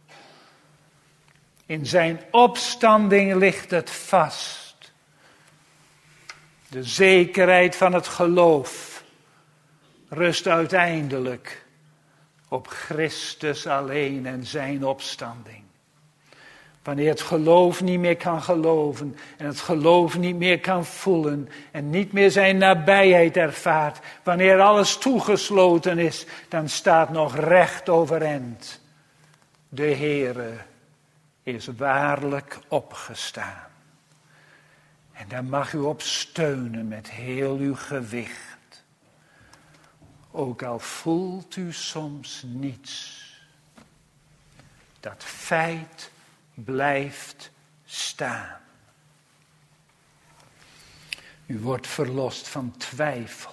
In zijn opstanding ligt het vast. De zekerheid van het geloof rust uiteindelijk op Christus alleen en zijn opstanding. Wanneer het geloof niet meer kan geloven en het geloof niet meer kan voelen en niet meer zijn nabijheid ervaart, wanneer alles toegesloten is, dan staat nog recht overeind. De Heere is waarlijk opgestaan. En daar mag u op steunen met heel uw gewicht. Ook al voelt u soms niets. Dat feit blijft staan. U wordt verlost van twijfel.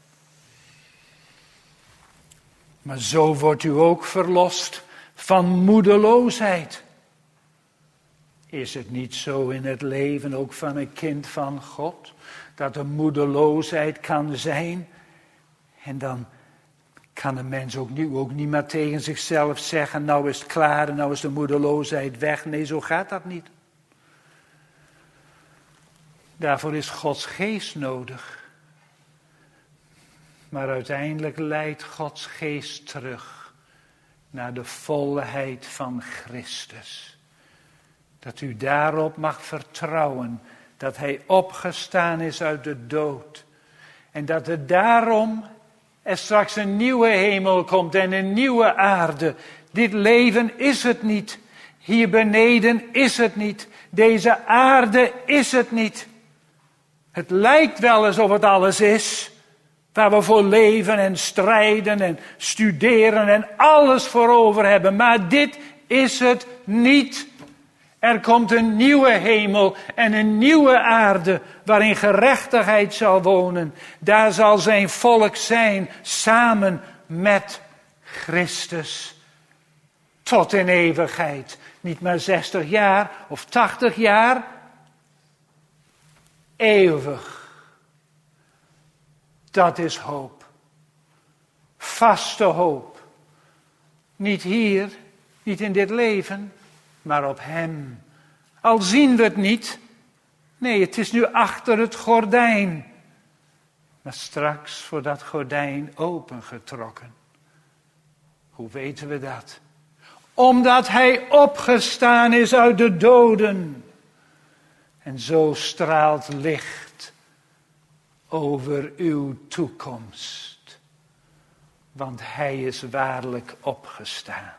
Maar zo wordt u ook verlost van moedeloosheid. Is het niet zo in het leven ook van een kind van God, dat er moedeloosheid kan zijn? En dan kan een mens ook niet, ook niet maar tegen zichzelf zeggen, nou is het klaar en nou is de moedeloosheid weg. Nee, zo gaat dat niet. Daarvoor is Gods geest nodig. Maar uiteindelijk leidt Gods geest terug naar de volheid van Christus. Dat u daarop mag vertrouwen dat hij opgestaan is uit de dood. En dat er daarom er straks een nieuwe hemel komt en een nieuwe aarde. Dit leven is het niet. Hier beneden is het niet. Deze aarde is het niet. Het lijkt wel alsof het alles is. Waar we voor leven en strijden en studeren en alles voor over hebben. Maar dit is het niet. Er komt een nieuwe hemel en een nieuwe aarde waarin gerechtigheid zal wonen. Daar zal zijn volk zijn samen met Christus. Tot in eeuwigheid. Niet maar zestig jaar of tachtig jaar. Eeuwig. Dat is hoop. Vaste hoop. Niet hier, niet in dit leven, maar op hem. Al zien we het niet. Nee, het is nu achter het gordijn. Maar straks wordt dat gordijn opengetrokken. Hoe weten we dat? Omdat hij opgestaan is uit de doden. En zo straalt licht over uw toekomst. Want hij is waarlijk opgestaan.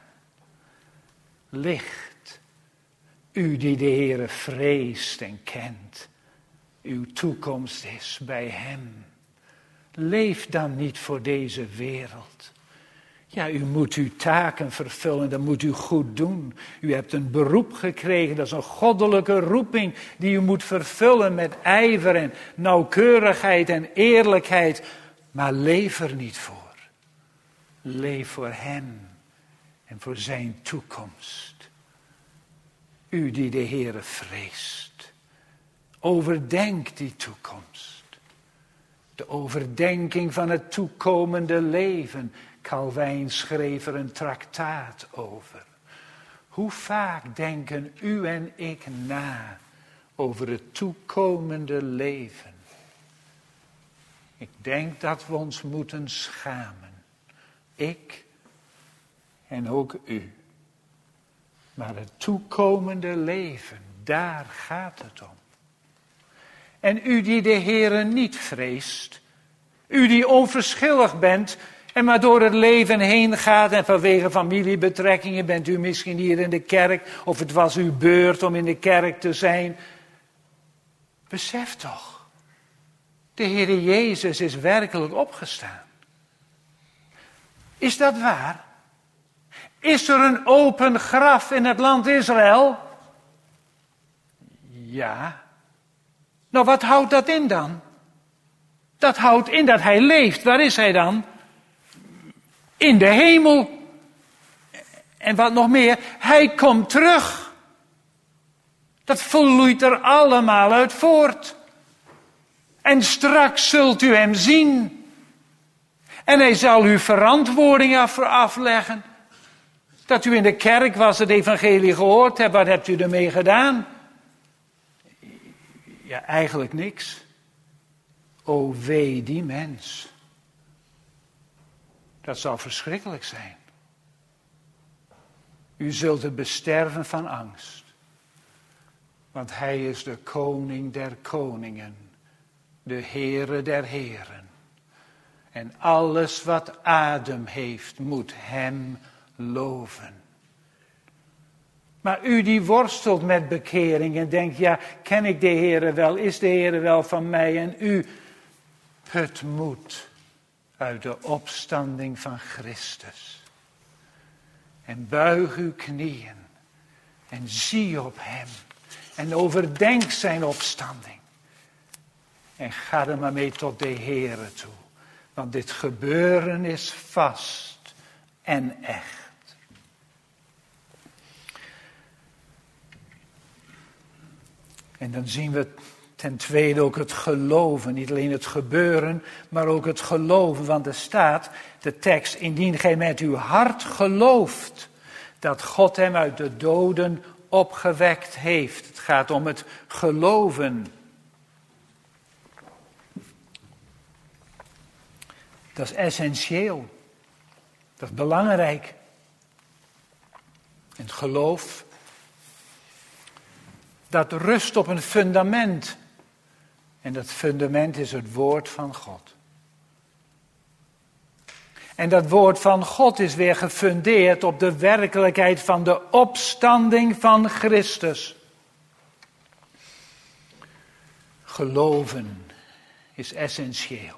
Licht, u die de Heere vreest en kent. Uw toekomst is bij hem. Leef dan niet voor deze wereld. Ja, u moet uw taken vervullen, dat moet u goed doen. U hebt een beroep gekregen, dat is een goddelijke roeping die u moet vervullen met ijver en nauwkeurigheid en eerlijkheid. Maar leef er niet voor. Leef voor hem en voor zijn toekomst. U die de Heere vreest. Overdenk die toekomst. De overdenking van het toekomende leven. Calvijn schreef er een traktaat over. Hoe vaak denken u en ik na over het toekomende leven? Ik denk dat we ons moeten schamen. Ik en ook u. Maar het toekomende leven, daar gaat het om. En u die de Heere niet vreest, u die onverschillig bent en maar door het leven heen gaat en vanwege familiebetrekkingen bent u misschien hier in de kerk of het was uw beurt om in de kerk te zijn. Besef toch, de Heere Jezus is werkelijk opgestaan. Is dat waar? Is er een open graf in het land Israël? Ja. Nou, wat houdt dat in dan? Dat houdt in dat hij leeft. Waar is hij dan? In de hemel. En wat nog meer, hij komt terug. Dat vloeit er allemaal uit voort. En straks zult u hem zien. En hij zal u verantwoording af, afleggen. Dat u in de kerk was, het evangelie gehoord hebt, wat hebt u ermee gedaan? Ja, eigenlijk niks. O wee die mens. Dat zou verschrikkelijk zijn. U zult er besterven van angst. Want hij is de koning der koningen. De Heere der heren. En alles wat adem heeft, moet hem loven. Maar u die worstelt met bekering en denkt, ja, ken ik de Heere wel? Is de Heere wel van mij? En u, het moet uit de opstanding van Christus. En buig uw knieën en zie op hem. En overdenk zijn opstanding. En ga er maar mee tot de Heere toe. Want dit gebeuren is vast en echt. En dan zien we ten tweede ook het geloven. Niet alleen het gebeuren, maar ook het geloven. Want er staat, de tekst, indien gij met uw hart gelooft dat God hem uit de doden opgewekt heeft. Het gaat om het geloven. Dat is essentieel. Dat is belangrijk. En het geloof, dat rust op een fundament. En dat fundament is het woord van God. En dat woord van God is weer gefundeerd op de werkelijkheid van de opstanding van Christus. Geloven is essentieel.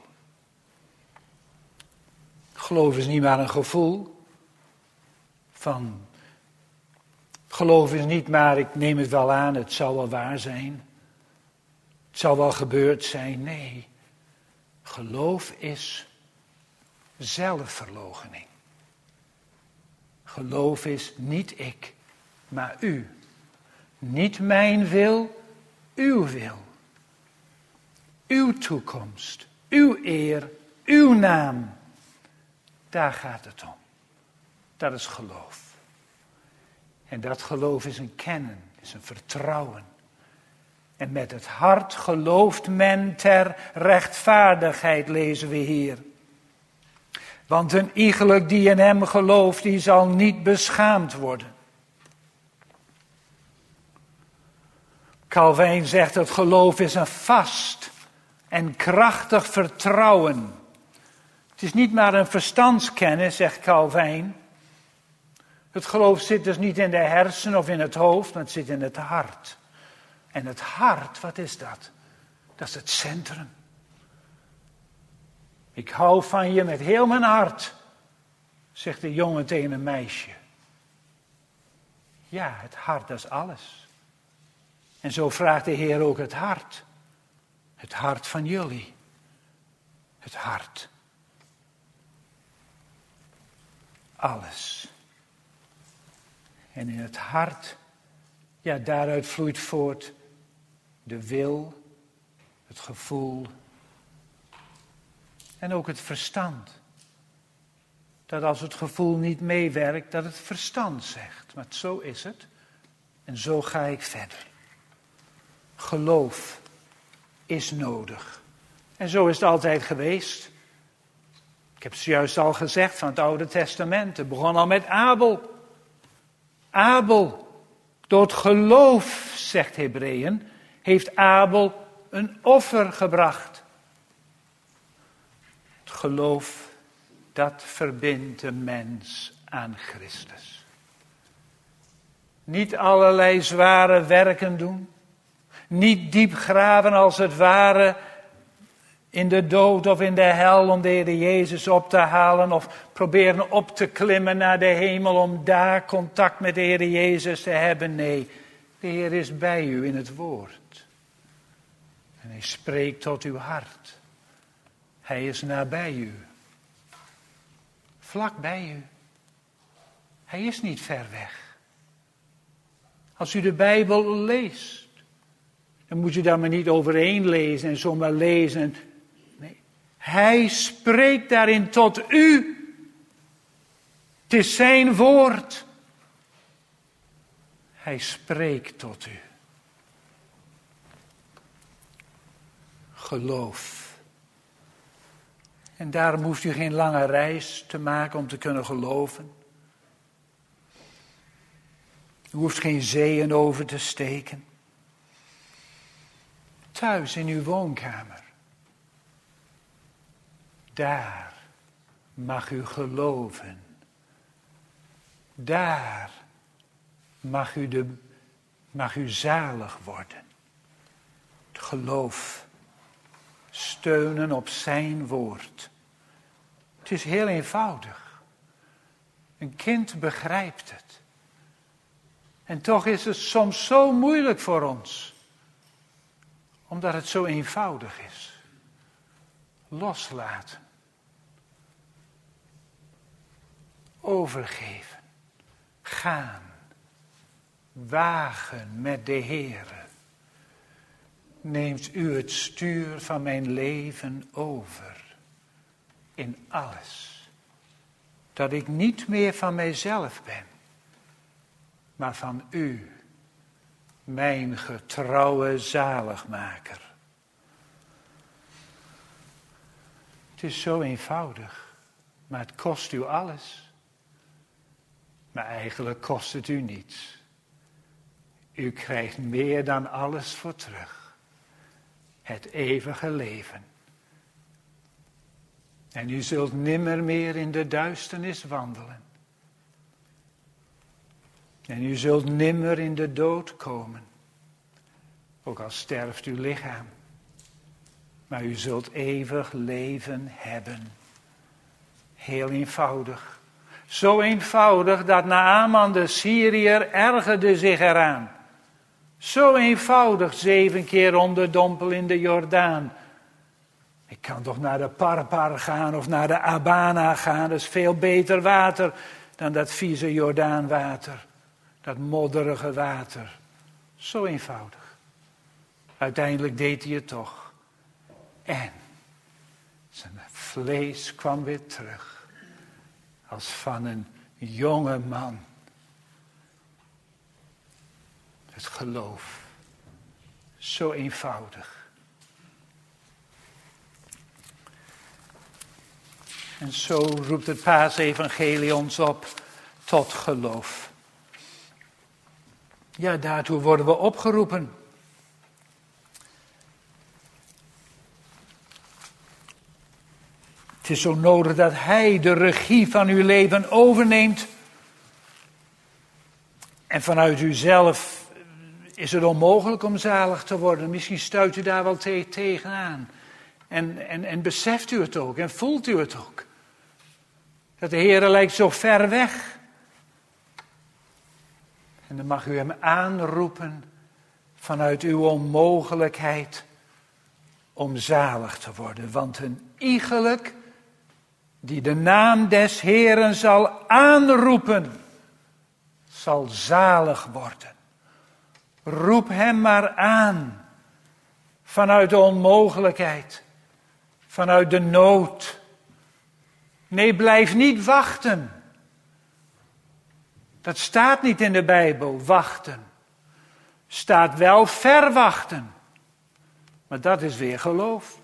Geloof is niet maar een gevoel van... Geloof is niet maar, ik neem het wel aan, het zal wel waar zijn. Het zal wel gebeurd zijn. Nee, geloof is zelfverloochening. Geloof is niet ik, maar u. Niet mijn wil, uw wil. Uw toekomst, uw eer, uw naam. Daar gaat het om. Dat is geloof. En dat geloof is een kennen, is een vertrouwen. En met het hart gelooft men ter rechtvaardigheid, lezen we hier. Want een iegelijk die in hem gelooft, die zal niet beschaamd worden. Calvijn zegt dat geloof is een vast en krachtig vertrouwen. Het is niet maar een verstandskennis, zegt Calvijn. Het geloof zit dus niet in de hersenen of in het hoofd, maar het zit in het hart. En het hart, wat is dat? Dat is het centrum. Ik hou van je met heel mijn hart, zegt de jongen tegen een meisje. Ja, het hart, dat is alles. En zo vraagt de Heer ook het hart. Het hart van jullie. Het hart. Alles. En in het hart, ja, daaruit vloeit voort de wil, het gevoel en ook het verstand. Dat als het gevoel niet meewerkt, dat het verstand zegt. Maar zo is het. En zo ga ik verder. Geloof is nodig. En zo is het altijd geweest. Ik heb het juist al gezegd van het Oude Testament. Het begon al met Abel. Abel, door het geloof, zegt Hebreeën, heeft Abel een offer gebracht. Het geloof, dat verbindt de mens aan Christus. Niet allerlei zware werken doen. Niet diep graven als het ware in de dood of in de hel om de Heer Jezus op te halen of proberen op te klimmen naar de hemel om daar contact met de Heer Jezus te hebben. Nee, de Heer is bij u in het woord. En hij spreekt tot uw hart. Hij is nabij u. Vlak bij u. Hij is niet ver weg. Als u de Bijbel leest, dan moet u daar maar niet overheen lezen en zomaar lezen. Nee, hij spreekt daarin tot u. Het is zijn woord. Hij spreekt tot u. Geloof. En daarom hoeft u geen lange reis te maken om te kunnen geloven. U hoeft geen zeeën over te steken. Thuis in uw woonkamer. Daar mag u geloven. Daar mag u, de, mag u zalig worden. Het geloof. Steunen op zijn woord. Het is heel eenvoudig. Een kind begrijpt het. En toch is het soms zo moeilijk voor ons. Omdat het zo eenvoudig is. Loslaten. Overgeven. Gaan. Wagen met de Heere. Neemt u het stuur van mijn leven over. In alles. Dat ik niet meer van mijzelf ben. Maar van u. Mijn getrouwe zaligmaker. Het is zo eenvoudig. Maar het kost u alles. Maar eigenlijk kost het u niets. U krijgt meer dan alles voor terug. Het eeuwige leven. En u zult nimmer meer in de duisternis wandelen. En u zult nimmer in de dood komen. Ook al sterft uw lichaam. Maar u zult eeuwig leven hebben. Heel eenvoudig. Zo eenvoudig dat Naaman de Syriër ergerde zich eraan. Zo eenvoudig, zeven keer onderdompel in de Jordaan. Ik kan toch naar de Parpar gaan of naar de Abana gaan. Dat is veel beter water dan dat vieze Jordaanwater. Dat modderige water. Zo eenvoudig. Uiteindelijk deed hij het toch. En zijn vlees kwam weer terug. Als van een jonge man. Het geloof. Zo eenvoudig. En zo roept het Paasevangelie ons op tot geloof. Ja, daartoe worden we opgeroepen. Het is zo nodig dat Hij de regie van uw leven overneemt. En vanuit uzelf is het onmogelijk om zalig te worden. Misschien stuit u daar wel te- tegenaan. En, en, en beseft u het ook en voelt u het ook. Dat de Heer lijkt zo ver weg. En dan mag u hem aanroepen vanuit uw onmogelijkheid om zalig te worden. Want een iegelijk die de naam des Heeren zal aanroepen, zal zalig worden. Roep hem maar aan vanuit de onmogelijkheid, vanuit de nood. Nee, blijf niet wachten. Dat staat niet in de Bijbel, wachten. Staat wel verwachten. Maar dat is weer geloof.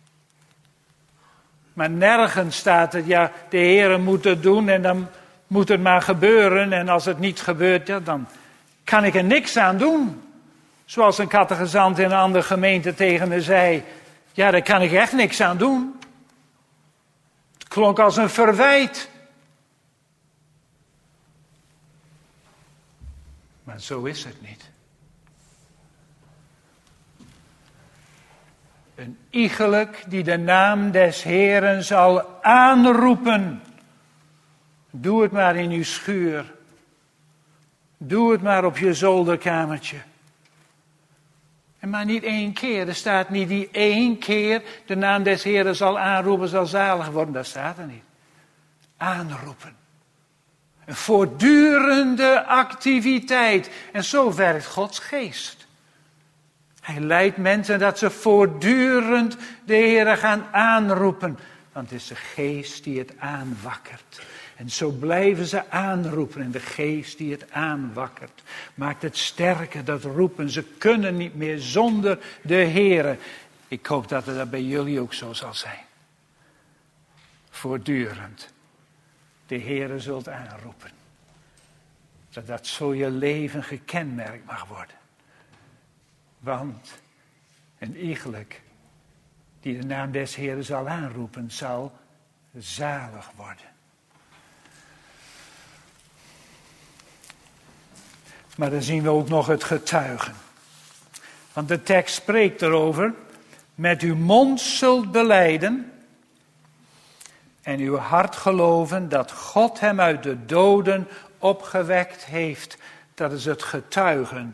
Maar nergens staat het, ja, de Heere moet het doen en dan moet het maar gebeuren. En als het niet gebeurt, ja, dan kan ik er niks aan doen. Zoals een catechizant in een andere gemeente tegen me zei. Ja, daar kan ik echt niks aan doen. Het klonk als een verwijt. Maar zo is het niet. Een iegelijk die de naam des Heeren zal aanroepen. Doe het maar in uw schuur. Doe het maar op je zolderkamertje. En maar niet één keer. Er staat niet die één keer de naam des Heeren zal aanroepen, zal zalig worden. Dat staat er niet. Aanroepen. Een voortdurende activiteit. En zo werkt Gods geest. Hij leidt mensen dat ze voortdurend de Heere gaan aanroepen. Want het is de geest die het aanwakkert. En zo blijven ze aanroepen. En de geest die het aanwakkert maakt het sterker, dat roepen. Ze kunnen niet meer zonder de Heere. Ik hoop dat het dat bij jullie ook zo zal zijn. Voortdurend de Heere zult aanroepen. Zodat zo je leven gekenmerkt mag worden. Want een iegelijk die de naam des Heeren zal aanroepen, zal zalig worden. Maar dan zien we ook nog het getuigen. Want de tekst spreekt erover. Met uw mond zult belijden en uw hart geloven dat God hem uit de doden opgewekt heeft. Dat is het getuigen.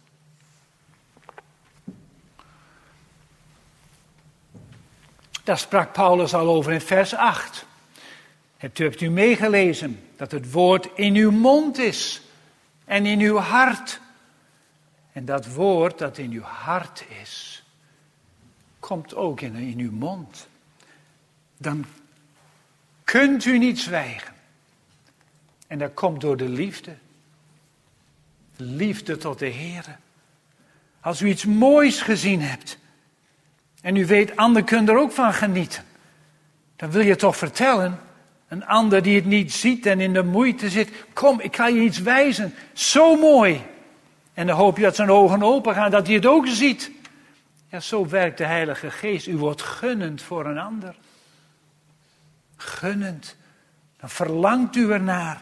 Daar sprak Paulus al over in vers acht. Hebt u, hebt u meegelezen dat het woord in uw mond is en in uw hart. En dat woord dat in uw hart is, komt ook in, in uw mond. Dan kunt u niet zwijgen. En dat komt door de liefde. Liefde tot de Heere. Als u iets moois gezien hebt en u weet, anderen kunnen er ook van genieten, dan wil je toch vertellen, een ander die het niet ziet en in de moeite zit, kom, ik ga je iets wijzen, zo mooi. En dan hoop je dat zijn ogen open gaan, dat hij het ook ziet. Ja, zo werkt de Heilige Geest. U wordt gunnend voor een ander. Gunnend. Dan verlangt u ernaar.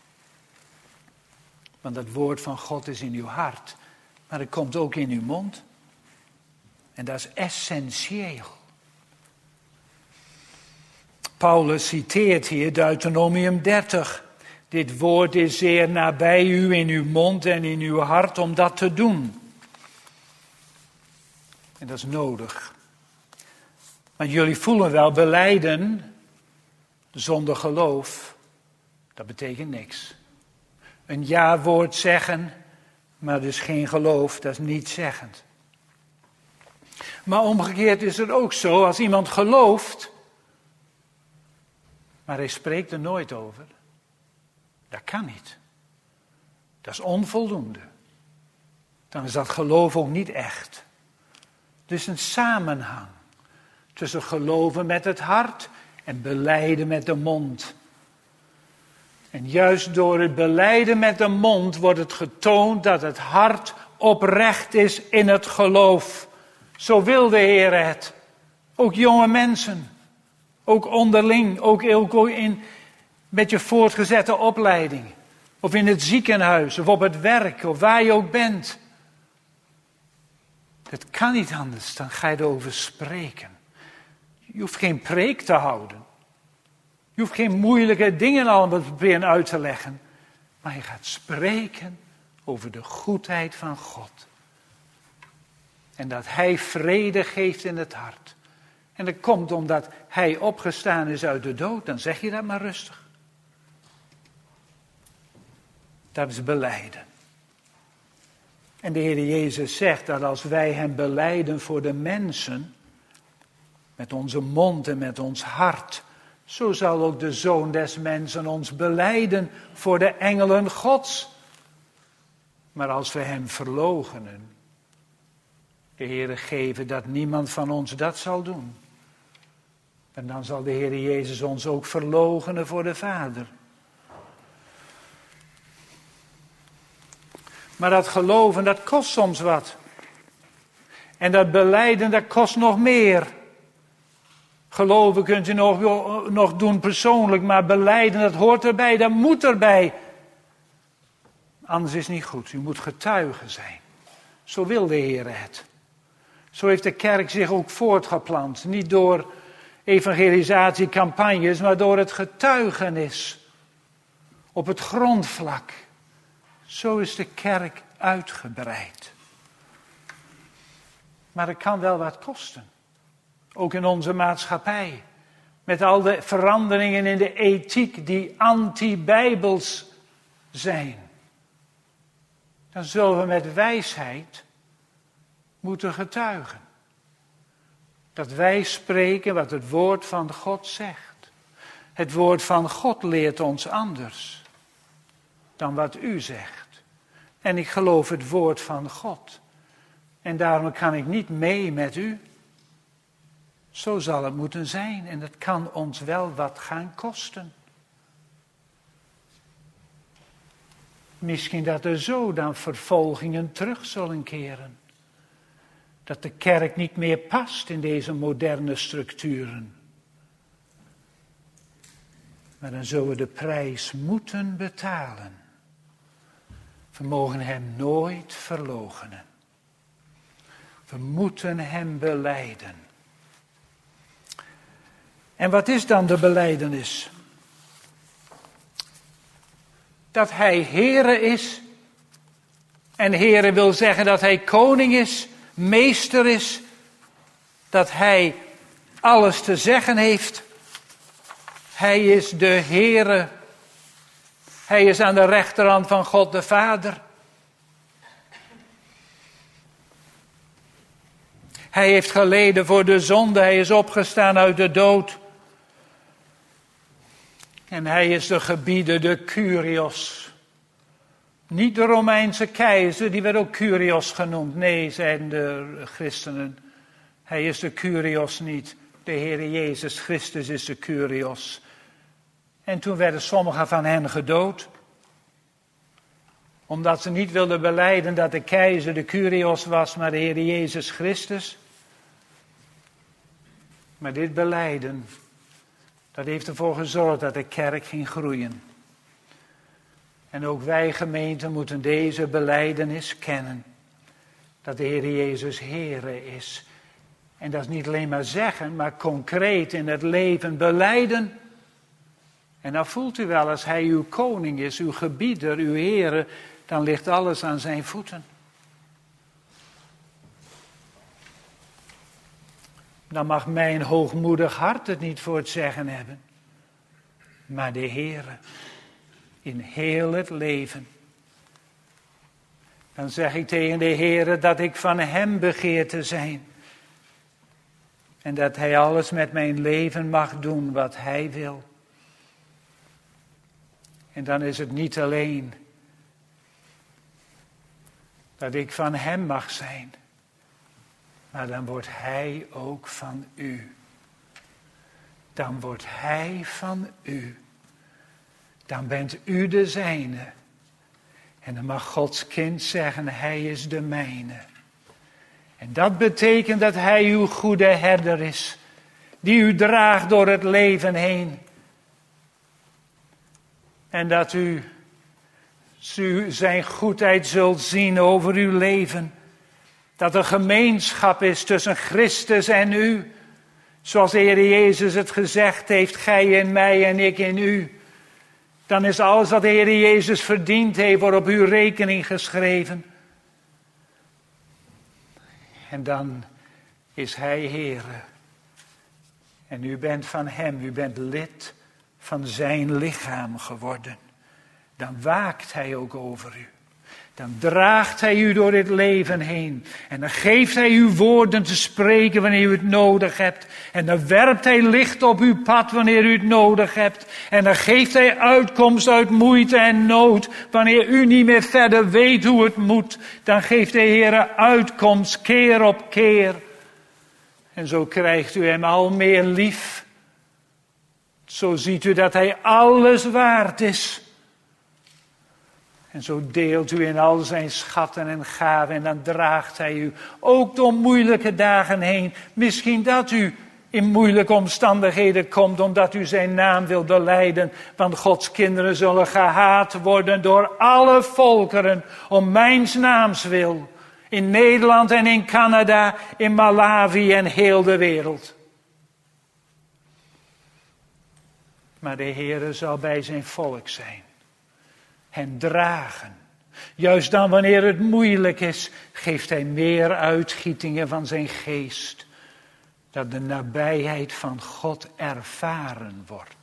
Want het woord van God is in uw hart. Maar het komt ook in uw mond. En dat is essentieel. Paulus citeert hier Deuteronomium dertig. Dit woord is zeer nabij u in uw mond en in uw hart om dat te doen. En dat is nodig. Want jullie voelen wel, belijden zonder geloof, dat betekent niks. Een ja-woord zeggen, maar dus geen geloof, dat is niet zeggend. Maar omgekeerd is het ook zo, als iemand gelooft, maar hij spreekt er nooit over. Dat kan niet. Dat is onvoldoende. Dan is dat geloof ook niet echt. Er is een samenhang tussen geloven met het hart en belijden met de mond. En juist door het belijden met de mond wordt het getoond dat het hart oprecht is in het geloof. Zo wil de Heer het. Ook jonge mensen. Ook onderling. Ook in, met je voortgezette opleiding. Of in het ziekenhuis. Of op het werk. Of waar je ook bent. Het kan niet anders. Dan ga je erover spreken. Je hoeft geen preek te houden. Je hoeft geen moeilijke dingen allemaal te proberen uit te leggen. Maar je gaat spreken over de goedheid van God. En dat Hij vrede geeft in het hart. En dat komt omdat Hij opgestaan is uit de dood. Dan zeg je dat maar rustig. Dat is belijden. En de Heer Jezus zegt dat als wij Hem belijden voor de mensen, met onze mond en met ons hart, zo zal ook de Zoon des Mensen ons belijden voor de engelen Gods. Maar als we Hem verloochenen, de Heere geven dat niemand van ons dat zal doen. En dan zal de Heer Jezus ons ook verloochenen voor de Vader. Maar dat geloven, dat kost soms wat. En dat belijden, dat kost nog meer. Geloven kunt u nog, nog doen persoonlijk, maar belijden, dat hoort erbij, dat moet erbij. Anders is het niet goed, u moet getuige zijn. Zo wil de Heer het. Zo heeft de kerk zich ook voortgeplant. Niet door evangelisatiecampagnes, maar door het getuigenis op het grondvlak. Zo is de kerk uitgebreid. Maar het kan wel wat kosten. Ook in onze maatschappij. Met al de veranderingen in de ethiek die anti-bijbels zijn. Dan zullen we met wijsheid moeten getuigen. Dat wij spreken wat het woord van God zegt. Het woord van God leert ons anders dan wat u zegt. En ik geloof het woord van God. En daarom kan ik niet mee met u. Zo zal het moeten zijn. En het kan ons wel wat gaan kosten. Misschien dat er zo dan vervolgingen terug zullen keren. Dat de kerk niet meer past in deze moderne structuren. Maar dan zullen we de prijs moeten betalen. We mogen hem nooit verloochenen. We moeten hem belijden. En wat is dan de belijdenis? Dat hij Heere is. En Heere wil zeggen dat hij koning is, meester is. Dat hij alles te zeggen heeft. Hij is de Heere. Hij is aan de rechterhand van God de Vader. Hij heeft geleden voor de zonde. Hij is opgestaan uit de dood. En hij is de gebieder, de Kyrios. Niet de Romeinse keizer, die werd ook Kyrios genoemd. Nee, zeiden de christenen. Hij is de Kyrios niet. De Heer Jezus Christus is de Kyrios. En toen werden sommigen van hen gedood. Omdat ze niet wilden belijden dat de keizer de Kyrios was, maar de Heer Jezus Christus. Maar dit belijden, dat heeft ervoor gezorgd dat de kerk ging groeien. En ook wij gemeenten moeten deze belijdenis kennen. Dat de Heer Jezus Heere is. En dat is niet alleen maar zeggen, maar concreet in het leven belijden. En dan voelt u wel, als hij uw koning is, uw gebieder, uw Heere, dan ligt alles aan zijn voeten. Dan mag mijn hoogmoedig hart het niet voor het zeggen hebben. Maar de Heere, in heel het leven. Dan zeg ik tegen de Heere dat ik van hem begeer te zijn. En dat hij alles met mijn leven mag doen wat hij wil. En dan is het niet alleen dat ik van hem mag zijn. Maar dan wordt hij ook van u. Dan wordt hij van u. Dan bent u de zijne. En dan mag Gods kind zeggen, hij is de mijne. En dat betekent dat hij uw goede herder is. Die u draagt door het leven heen. En dat u zijn goedheid zult zien over uw leven. Dat er gemeenschap is tussen Christus en u. Zoals de Heer Jezus het gezegd heeft, gij in mij en ik in u. Dan is alles wat de Heer Jezus verdiend heeft, wordt op uw rekening geschreven. En dan is hij Heere. En u bent van hem, u bent lid van zijn lichaam geworden. Dan waakt hij ook over u. Dan draagt hij u door dit leven heen. En dan geeft hij u woorden te spreken wanneer u het nodig hebt. En dan werpt hij licht op uw pad wanneer u het nodig hebt. En dan geeft hij uitkomst uit moeite en nood. Wanneer u niet meer verder weet hoe het moet. Dan geeft de Heer uitkomst keer op keer. En zo krijgt u hem al meer lief. Zo ziet u dat hij alles waard is. En zo deelt u in al zijn schatten en gaven. En dan draagt hij u ook door moeilijke dagen heen. Misschien dat u in moeilijke omstandigheden komt. Omdat u zijn naam wil belijden. Want Gods kinderen zullen gehaat worden door alle volkeren. Om mijns naams wil. In Nederland en in Canada, in Malawi en heel de wereld. Maar de Heere zal bij zijn volk zijn. Hen dragen. Juist dan wanneer het moeilijk is, geeft hij meer uitgietingen van zijn geest. Dat de nabijheid van God ervaren wordt.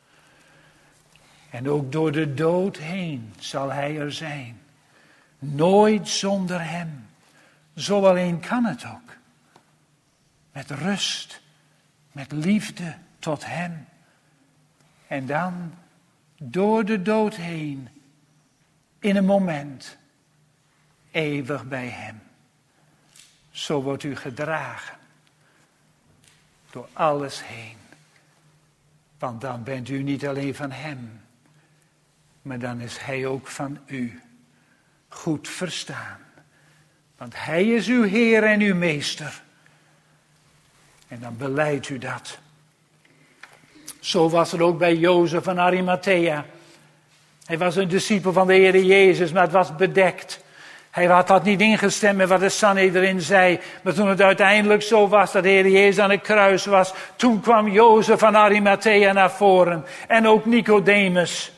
En ook door de dood heen zal hij er zijn. Nooit zonder hem. Zo alleen kan het ook. Met rust, met liefde tot hem. En dan door de dood heen, in een moment, eeuwig bij hem. Zo wordt u gedragen. Door alles heen. Want dan bent u niet alleen van hem. Maar dan is hij ook van u. Goed verstaan. Want hij is uw Heer en uw Meester. En dan belijdt u dat. Zo was het ook bij Jozef van Arimathea. Hij was een discipel van de Heer Jezus, maar het was bedekt. Hij had dat niet ingestemd met wat de Sanhedrin zei. Maar toen het uiteindelijk zo was dat de Heer Jezus aan het kruis was, toen kwam Jozef van Arimathea naar voren. En ook Nicodemus.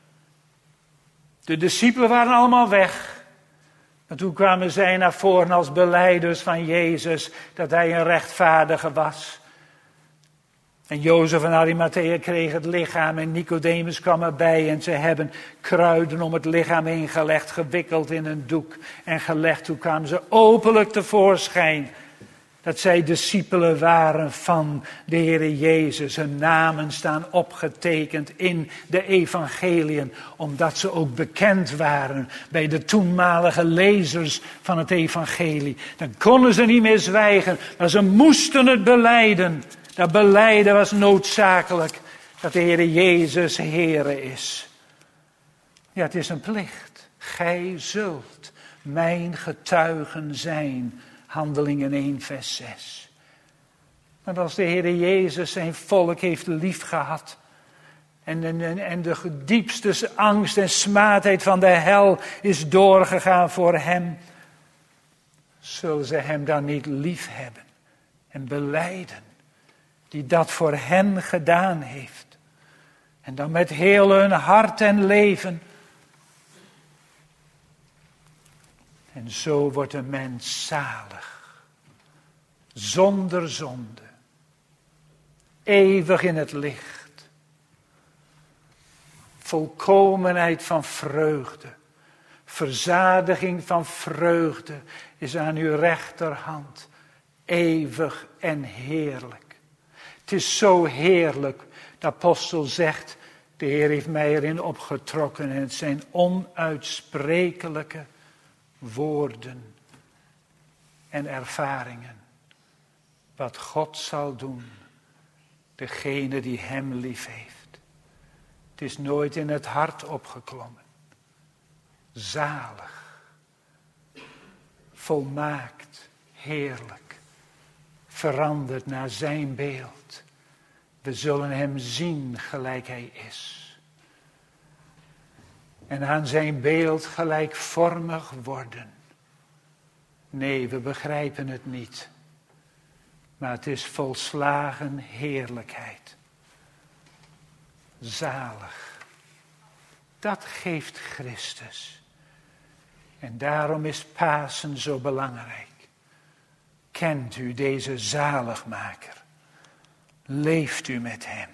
De discipelen waren allemaal weg. En toen kwamen zij naar voren als belijders van Jezus, dat hij een rechtvaardige was. En Jozef van Arimathea kreeg het lichaam en Nicodemus kwam erbij. En ze hebben kruiden om het lichaam heen gelegd, gewikkeld in een doek en gelegd. Toen kwamen ze openlijk tevoorschijn dat zij discipelen waren van de Heere Jezus. Hun namen staan opgetekend in de evangeliën, omdat ze ook bekend waren bij de toenmalige lezers van het evangelie. Dan konden ze niet meer zwijgen, maar ze moesten het belijden. Dat belijden was noodzakelijk, dat de Heere Jezus Heere is. Ja, het is een plicht. Gij zult mijn getuigen zijn. Handelingen één vers zes. Maar als de Heere Jezus zijn volk heeft lief gehad. En, en, en de diepste angst en smaadheid van de hel is doorgegaan voor hem. Zullen ze hem dan niet lief hebben en belijden. Die dat voor hen gedaan heeft. En dan met heel hun hart en leven. En zo wordt een mens zalig. Zonder zonde. Eeuwig in het licht. Volkomenheid van vreugde. Verzadiging van vreugde is aan uw rechterhand. Eeuwig en heerlijk. Het is zo heerlijk. De apostel zegt, de Heer heeft mij erin opgetrokken. En het zijn onuitsprekelijke woorden en ervaringen. Wat God zal doen. Degene die hem lief heeft. Het is nooit in het hart opgeklommen. Zalig. Volmaakt. Heerlijk. Veranderd naar zijn beeld. We zullen hem zien gelijk hij is. En aan zijn beeld gelijkvormig worden. Nee, we begrijpen het niet. Maar het is volslagen heerlijkheid. Zalig. Dat geeft Christus. En daarom is Pasen zo belangrijk. Kent u deze zaligmaker? Leeft u met hem?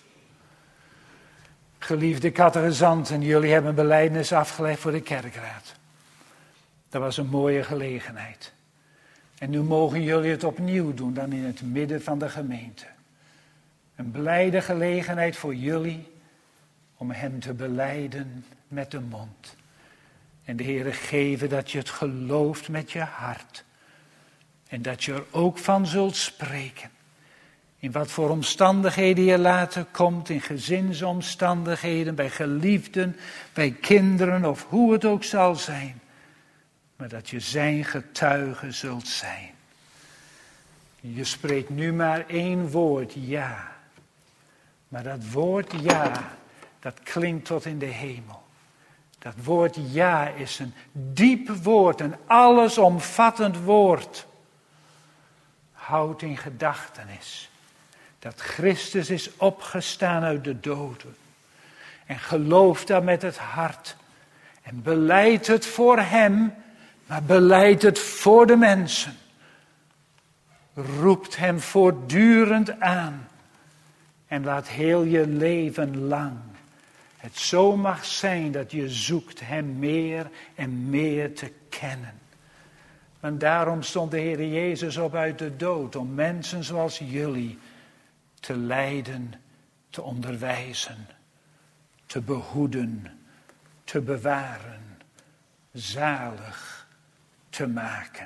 Geliefde catechizanten, jullie hebben een belijdenis afgelegd voor de kerkraad. Dat was een mooie gelegenheid. En nu mogen jullie het opnieuw doen, dan in het midden van de gemeente. Een blijde gelegenheid voor jullie om hem te belijden met de mond. En de Heere geven dat je het gelooft met je hart. En dat je er ook van zult spreken. In wat voor omstandigheden je later komt, in gezinsomstandigheden, bij geliefden, bij kinderen of hoe het ook zal zijn. Maar dat je zijn getuige zult zijn. Je spreekt nu maar één woord, ja. Maar dat woord ja, dat klinkt tot in de hemel. Dat woord ja is een diep woord, een allesomvattend woord. Houd in gedachtenis dat Christus is opgestaan uit de doden. En geloof dat met het hart. En beleid het voor hem, maar beleid het voor de mensen. Roept hem voortdurend aan. En laat heel je leven lang het zo mag zijn dat je zoekt hem meer en meer te kennen. Want daarom stond de Heer Jezus op uit de dood, om mensen zoals jullie te leiden, te onderwijzen, te behoeden, te bewaren, zalig te maken.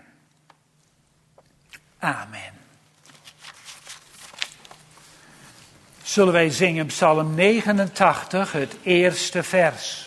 Amen. Zullen wij zingen Psalm negenentachtig, het eerste vers.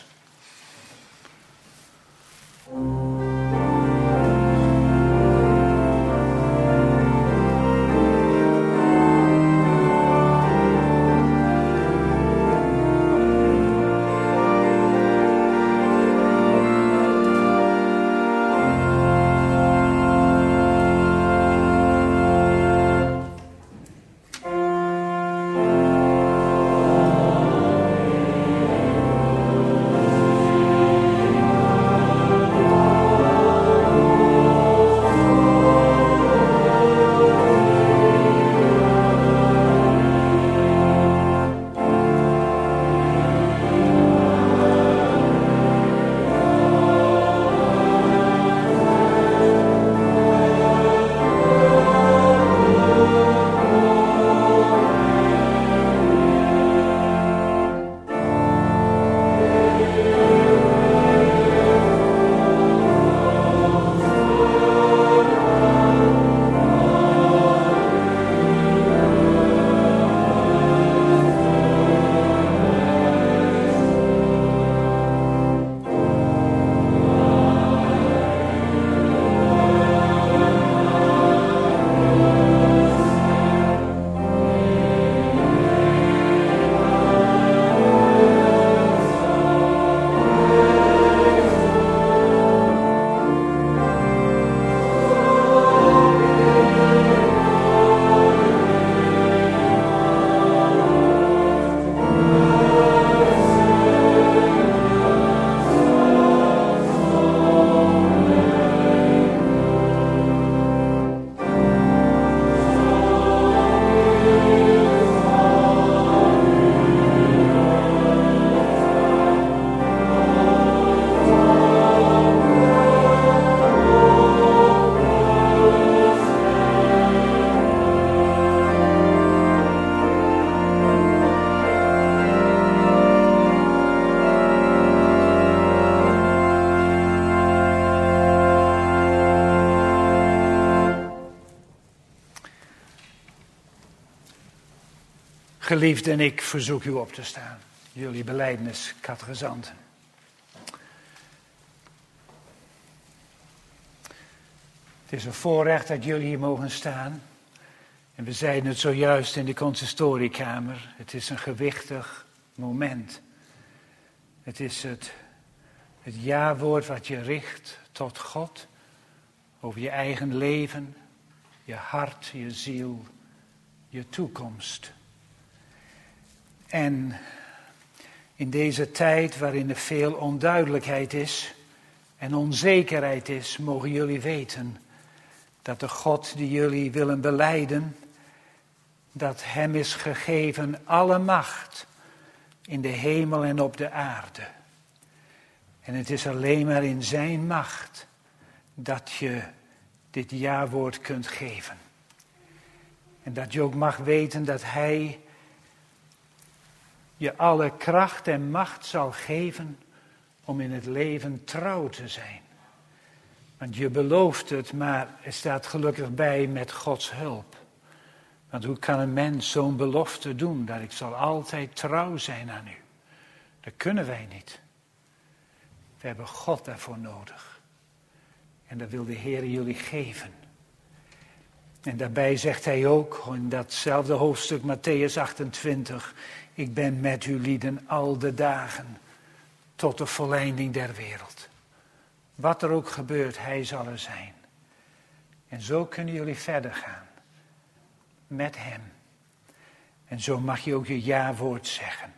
Geliefden, ik verzoek u op te staan. Jullie belijdenis-catechizanten. Het is een voorrecht dat jullie hier mogen staan. En we zeiden het zojuist in de consistoriekamer. Het is een gewichtig moment. Het is het, het ja-woord wat je richt tot God. Over je eigen leven, je hart, je ziel, je toekomst. En in deze tijd waarin er veel onduidelijkheid is en onzekerheid is, mogen jullie weten dat de God die jullie willen belijden, dat hem is gegeven alle macht in de hemel en op de aarde. En het is alleen maar in zijn macht dat je dit ja-woord kunt geven. En dat je ook mag weten dat hij je alle kracht en macht zal geven om in het leven trouw te zijn. Want je belooft het, maar er staat gelukkig bij met Gods hulp. Want hoe kan een mens zo'n belofte doen, dat ik zal altijd trouw zijn aan u? Dat kunnen wij niet. We hebben God daarvoor nodig. En dat wil de Heer jullie geven. En daarbij zegt hij ook, in datzelfde hoofdstuk Mattheüs achtentwintig... ik ben met u lieden al de dagen tot de volleinding der wereld. Wat er ook gebeurt, hij zal er zijn. En zo kunnen jullie verder gaan. Met hem. En zo mag je ook je ja-woord zeggen.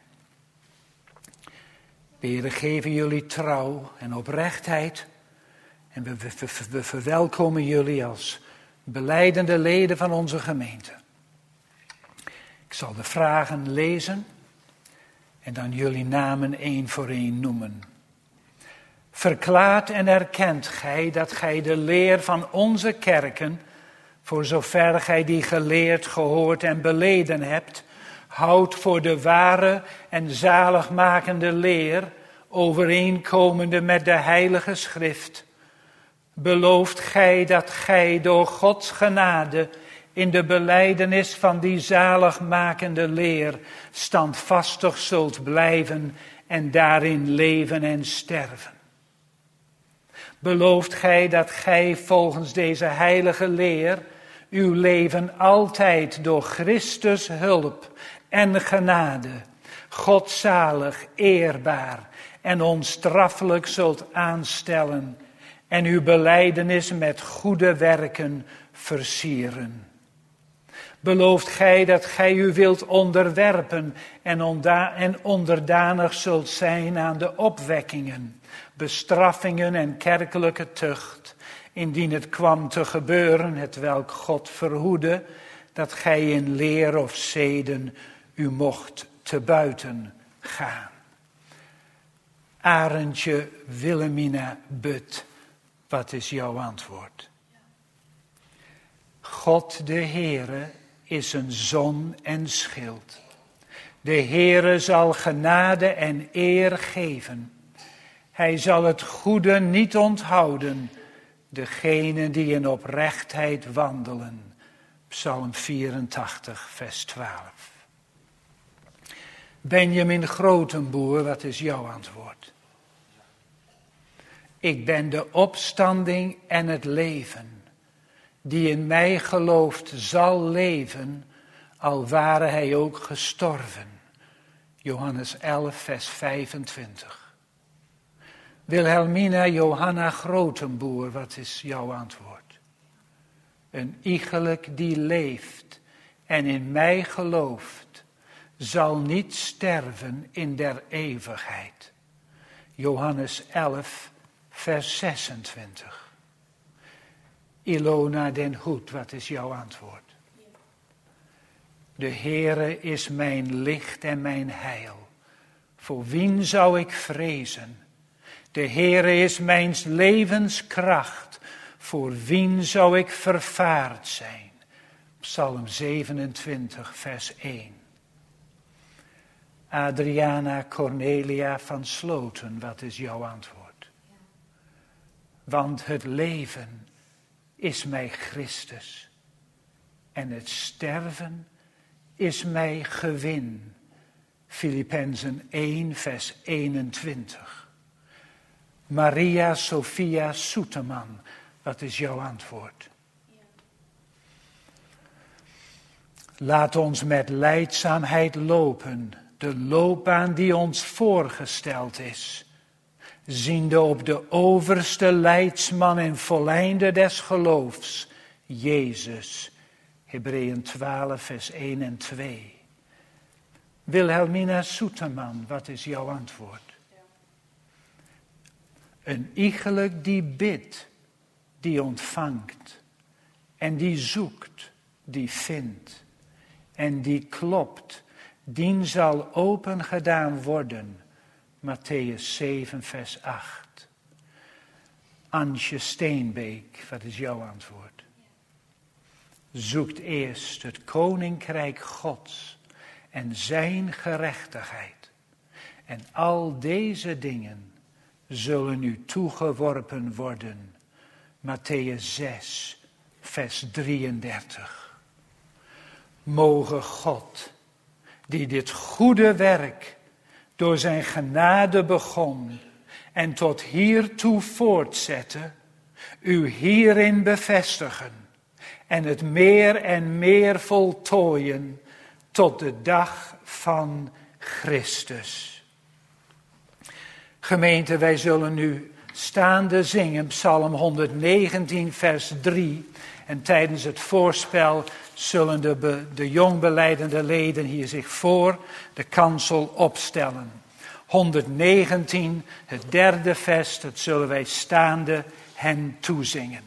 De Heer, geven jullie trouw en oprechtheid. En we, we, we, we verwelkomen jullie als belijdende leden van onze gemeente. Ik zal de vragen lezen en dan jullie namen één voor één noemen. Verklaart en erkent gij dat gij de leer van onze kerken, voor zover gij die geleerd, gehoord en beleden hebt, houdt voor de ware en zaligmakende leer, overeenkomende met de heilige schrift. Belooft gij dat gij door Gods genade in de belijdenis van die zaligmakende leer standvastig zult blijven en daarin leven en sterven? Belooft gij dat gij volgens deze heilige leer uw leven altijd door Christus hulp en genade, godzalig, eerbaar en onstraffelijk zult aanstellen en uw belijdenis met goede werken versieren? Belooft gij dat gij u wilt onderwerpen en, onda- en onderdanig zult zijn aan de opwekkingen, bestraffingen en kerkelijke tucht, indien het kwam te gebeuren, hetwelk God verhoede, dat gij in leer of zeden u mocht te buiten gaan? Arendtje Willemina But, wat is jouw antwoord? God de Heere is een zon en schild. De Heere zal genade en eer geven. Hij zal het goede niet onthouden, degenen die in oprechtheid wandelen. Psalm vierentachtig, vers twaalf. Benjamin Grotenboer, wat is jouw antwoord? Ik ben de opstanding en het leven. Die in mij gelooft zal leven, al ware hij ook gestorven. Johannes elf, vers vijfentwintig. Wilhelmina Johanna Grotenboer, wat is jouw antwoord? Een iegelijk die leeft en in mij gelooft, zal niet sterven in der eeuwigheid. Johannes elf, vers zesentwintig. Ilona den Hoed, wat is jouw antwoord? De Heere is mijn licht en mijn heil. Voor wien zou ik vrezen? De Heere is mijn levenskracht. Voor wien zou ik vervaard zijn? Psalm zevenentwintig, vers één. Adriana Cornelia van Sloten, wat is jouw antwoord? Want het leven is mij Christus en het sterven is mij gewin. Filippenzen één, vers eenentwintig. Maria Sophia Soeteman, wat is jouw antwoord? Laat ons met lijdzaamheid lopen, de loopbaan die ons voorgesteld is, ziende op de overste leidsman en volleinder des geloofs, Jezus. Hebreeën twaalf, vers één en twee. Wilhelmina Soeterman, wat is jouw antwoord? Een iegelijk die bidt, die ontvangt. En die zoekt, die vindt. En die klopt, dien zal open gedaan worden. Matthäus zeven, vers acht. Antje Steenbeek, wat is jouw antwoord? Zoekt eerst het koninkrijk Gods en zijn gerechtigheid. En al deze dingen zullen u toegeworpen worden. Matthäus zes, vers drieëndertig. Moge God, die dit goede werk door zijn genade begon en tot hiertoe voortzette, u hierin bevestigen en het meer en meer voltooien tot de dag van Christus. Gemeente, wij zullen nu staande zingen, Psalm honderdnegentien, vers drie. En tijdens het voorspel zullen de, be, de jongbelijdende leden hier zich voor de kansel opstellen. honderdnegentien, het derde vers, dat zullen wij staande hen toezingen.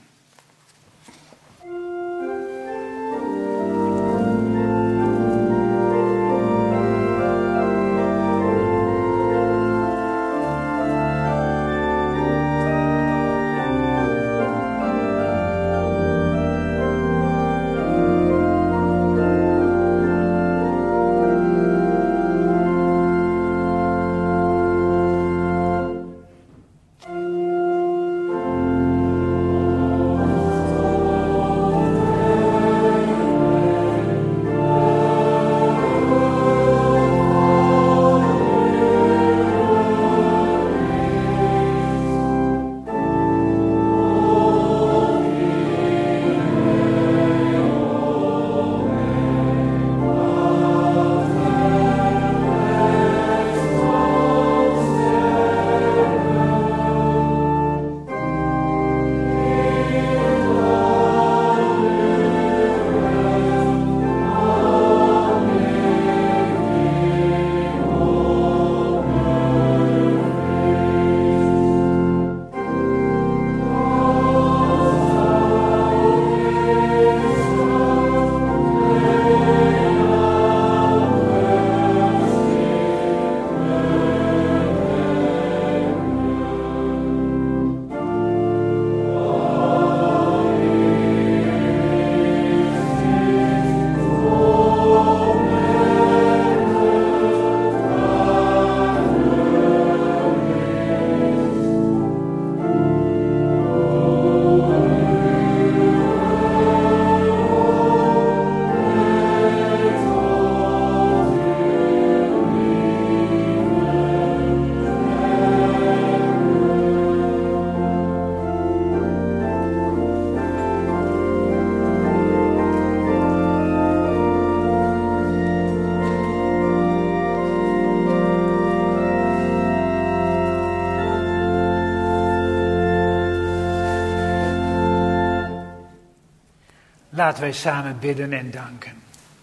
Laten wij samen bidden en danken.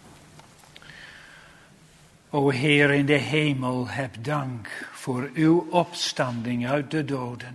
O Heer in de hemel, heb dank voor uw opstanding uit de doden.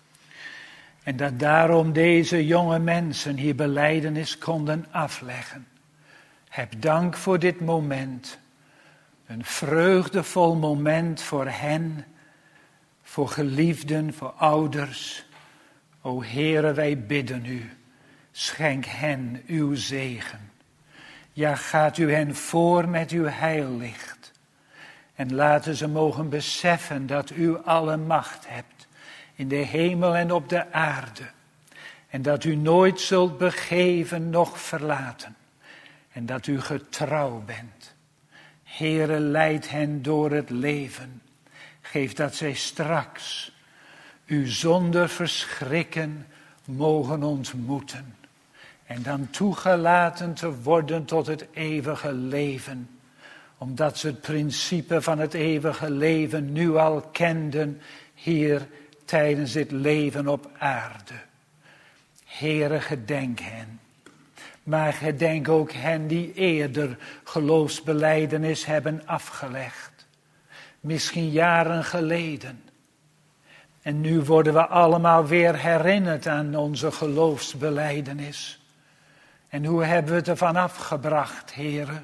En dat daarom deze jonge mensen hier belijdenis konden afleggen. Heb dank voor dit moment. Een vreugdevol moment voor hen, voor geliefden, voor ouders. O Heere, wij bidden u. Schenk hen uw zegen. Ja, gaat u hen voor met uw heillicht. En laten ze mogen beseffen dat u alle macht hebt. In de hemel en op de aarde. En dat u nooit zult begeven, noch verlaten. En dat u getrouw bent. Heere, leid hen door het leven. Geef dat zij straks u zonder verschrikken mogen ontmoeten. En dan toegelaten te worden tot het eeuwige leven. Omdat ze het principe van het eeuwige leven nu al kenden hier tijdens dit leven op aarde. Heere, gedenk hen. Maar gedenk ook hen die eerder geloofsbelijdenis hebben afgelegd. Misschien jaren geleden. En nu worden we allemaal weer herinnerd aan onze geloofsbelijdenis. En hoe hebben we het ervan afgebracht, Heere?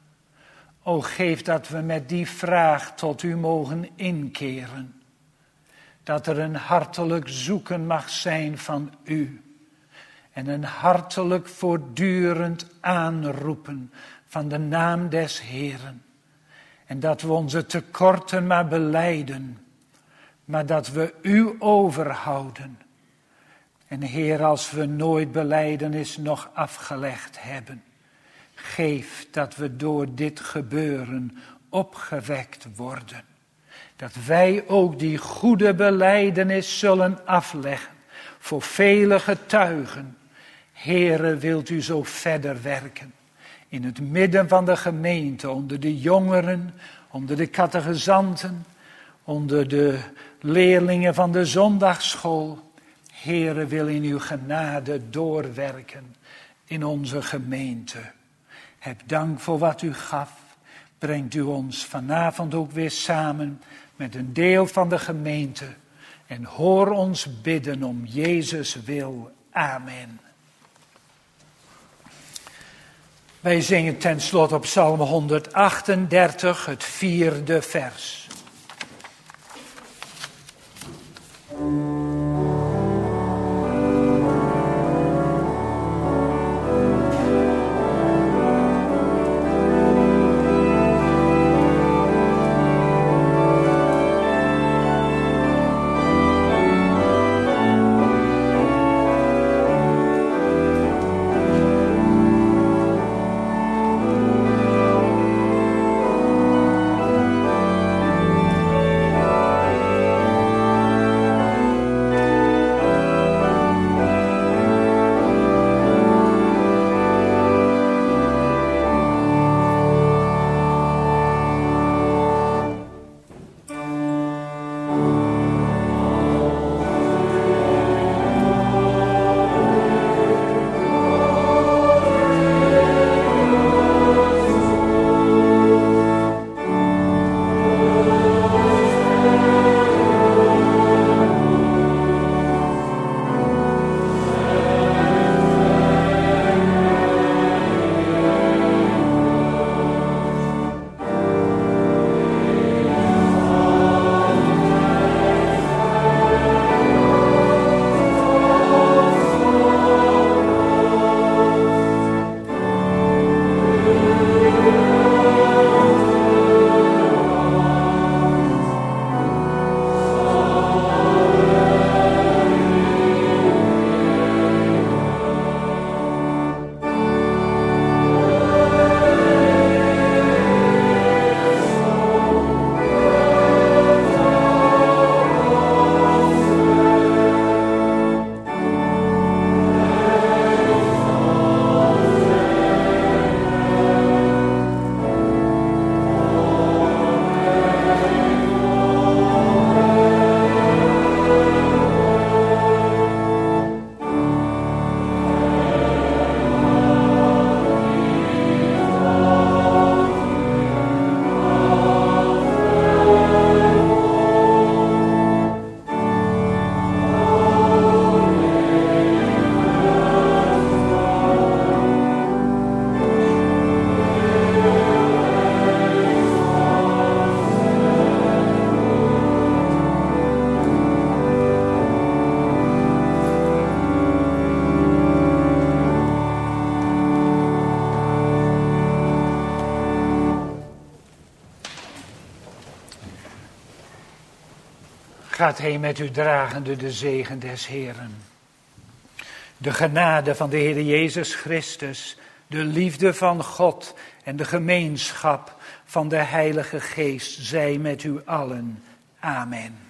O, geef dat we met die vraag tot u mogen inkeren. Dat er een hartelijk zoeken mag zijn van u. En een hartelijk voortdurend aanroepen van de naam des Heeren. En dat we onze tekorten maar belijden. Maar dat we u overhouden. En Heer, als we nooit belijdenis nog afgelegd hebben. Geef dat we door dit gebeuren opgewekt worden. Dat wij ook die goede belijdenis zullen afleggen. Voor vele getuigen. Heere, wilt u zo verder werken. In het midden van de gemeente, onder de jongeren, onder de catechizanten. onder de leerlingen van de zondagschool. Heere, wil in uw genade doorwerken in onze gemeente. Heb dank voor wat u gaf. Brengt u ons vanavond ook weer samen met een deel van de gemeente. En hoor ons bidden om Jezus wil. Amen. Wij zingen ten slotte op Psalm honderdachtendertig, het vierde vers. Gaat heen met u dragende de zegen des Heeren. De genade van de Heer Jezus Christus, de liefde van God en de gemeenschap van de Heilige Geest zij met u allen. Amen.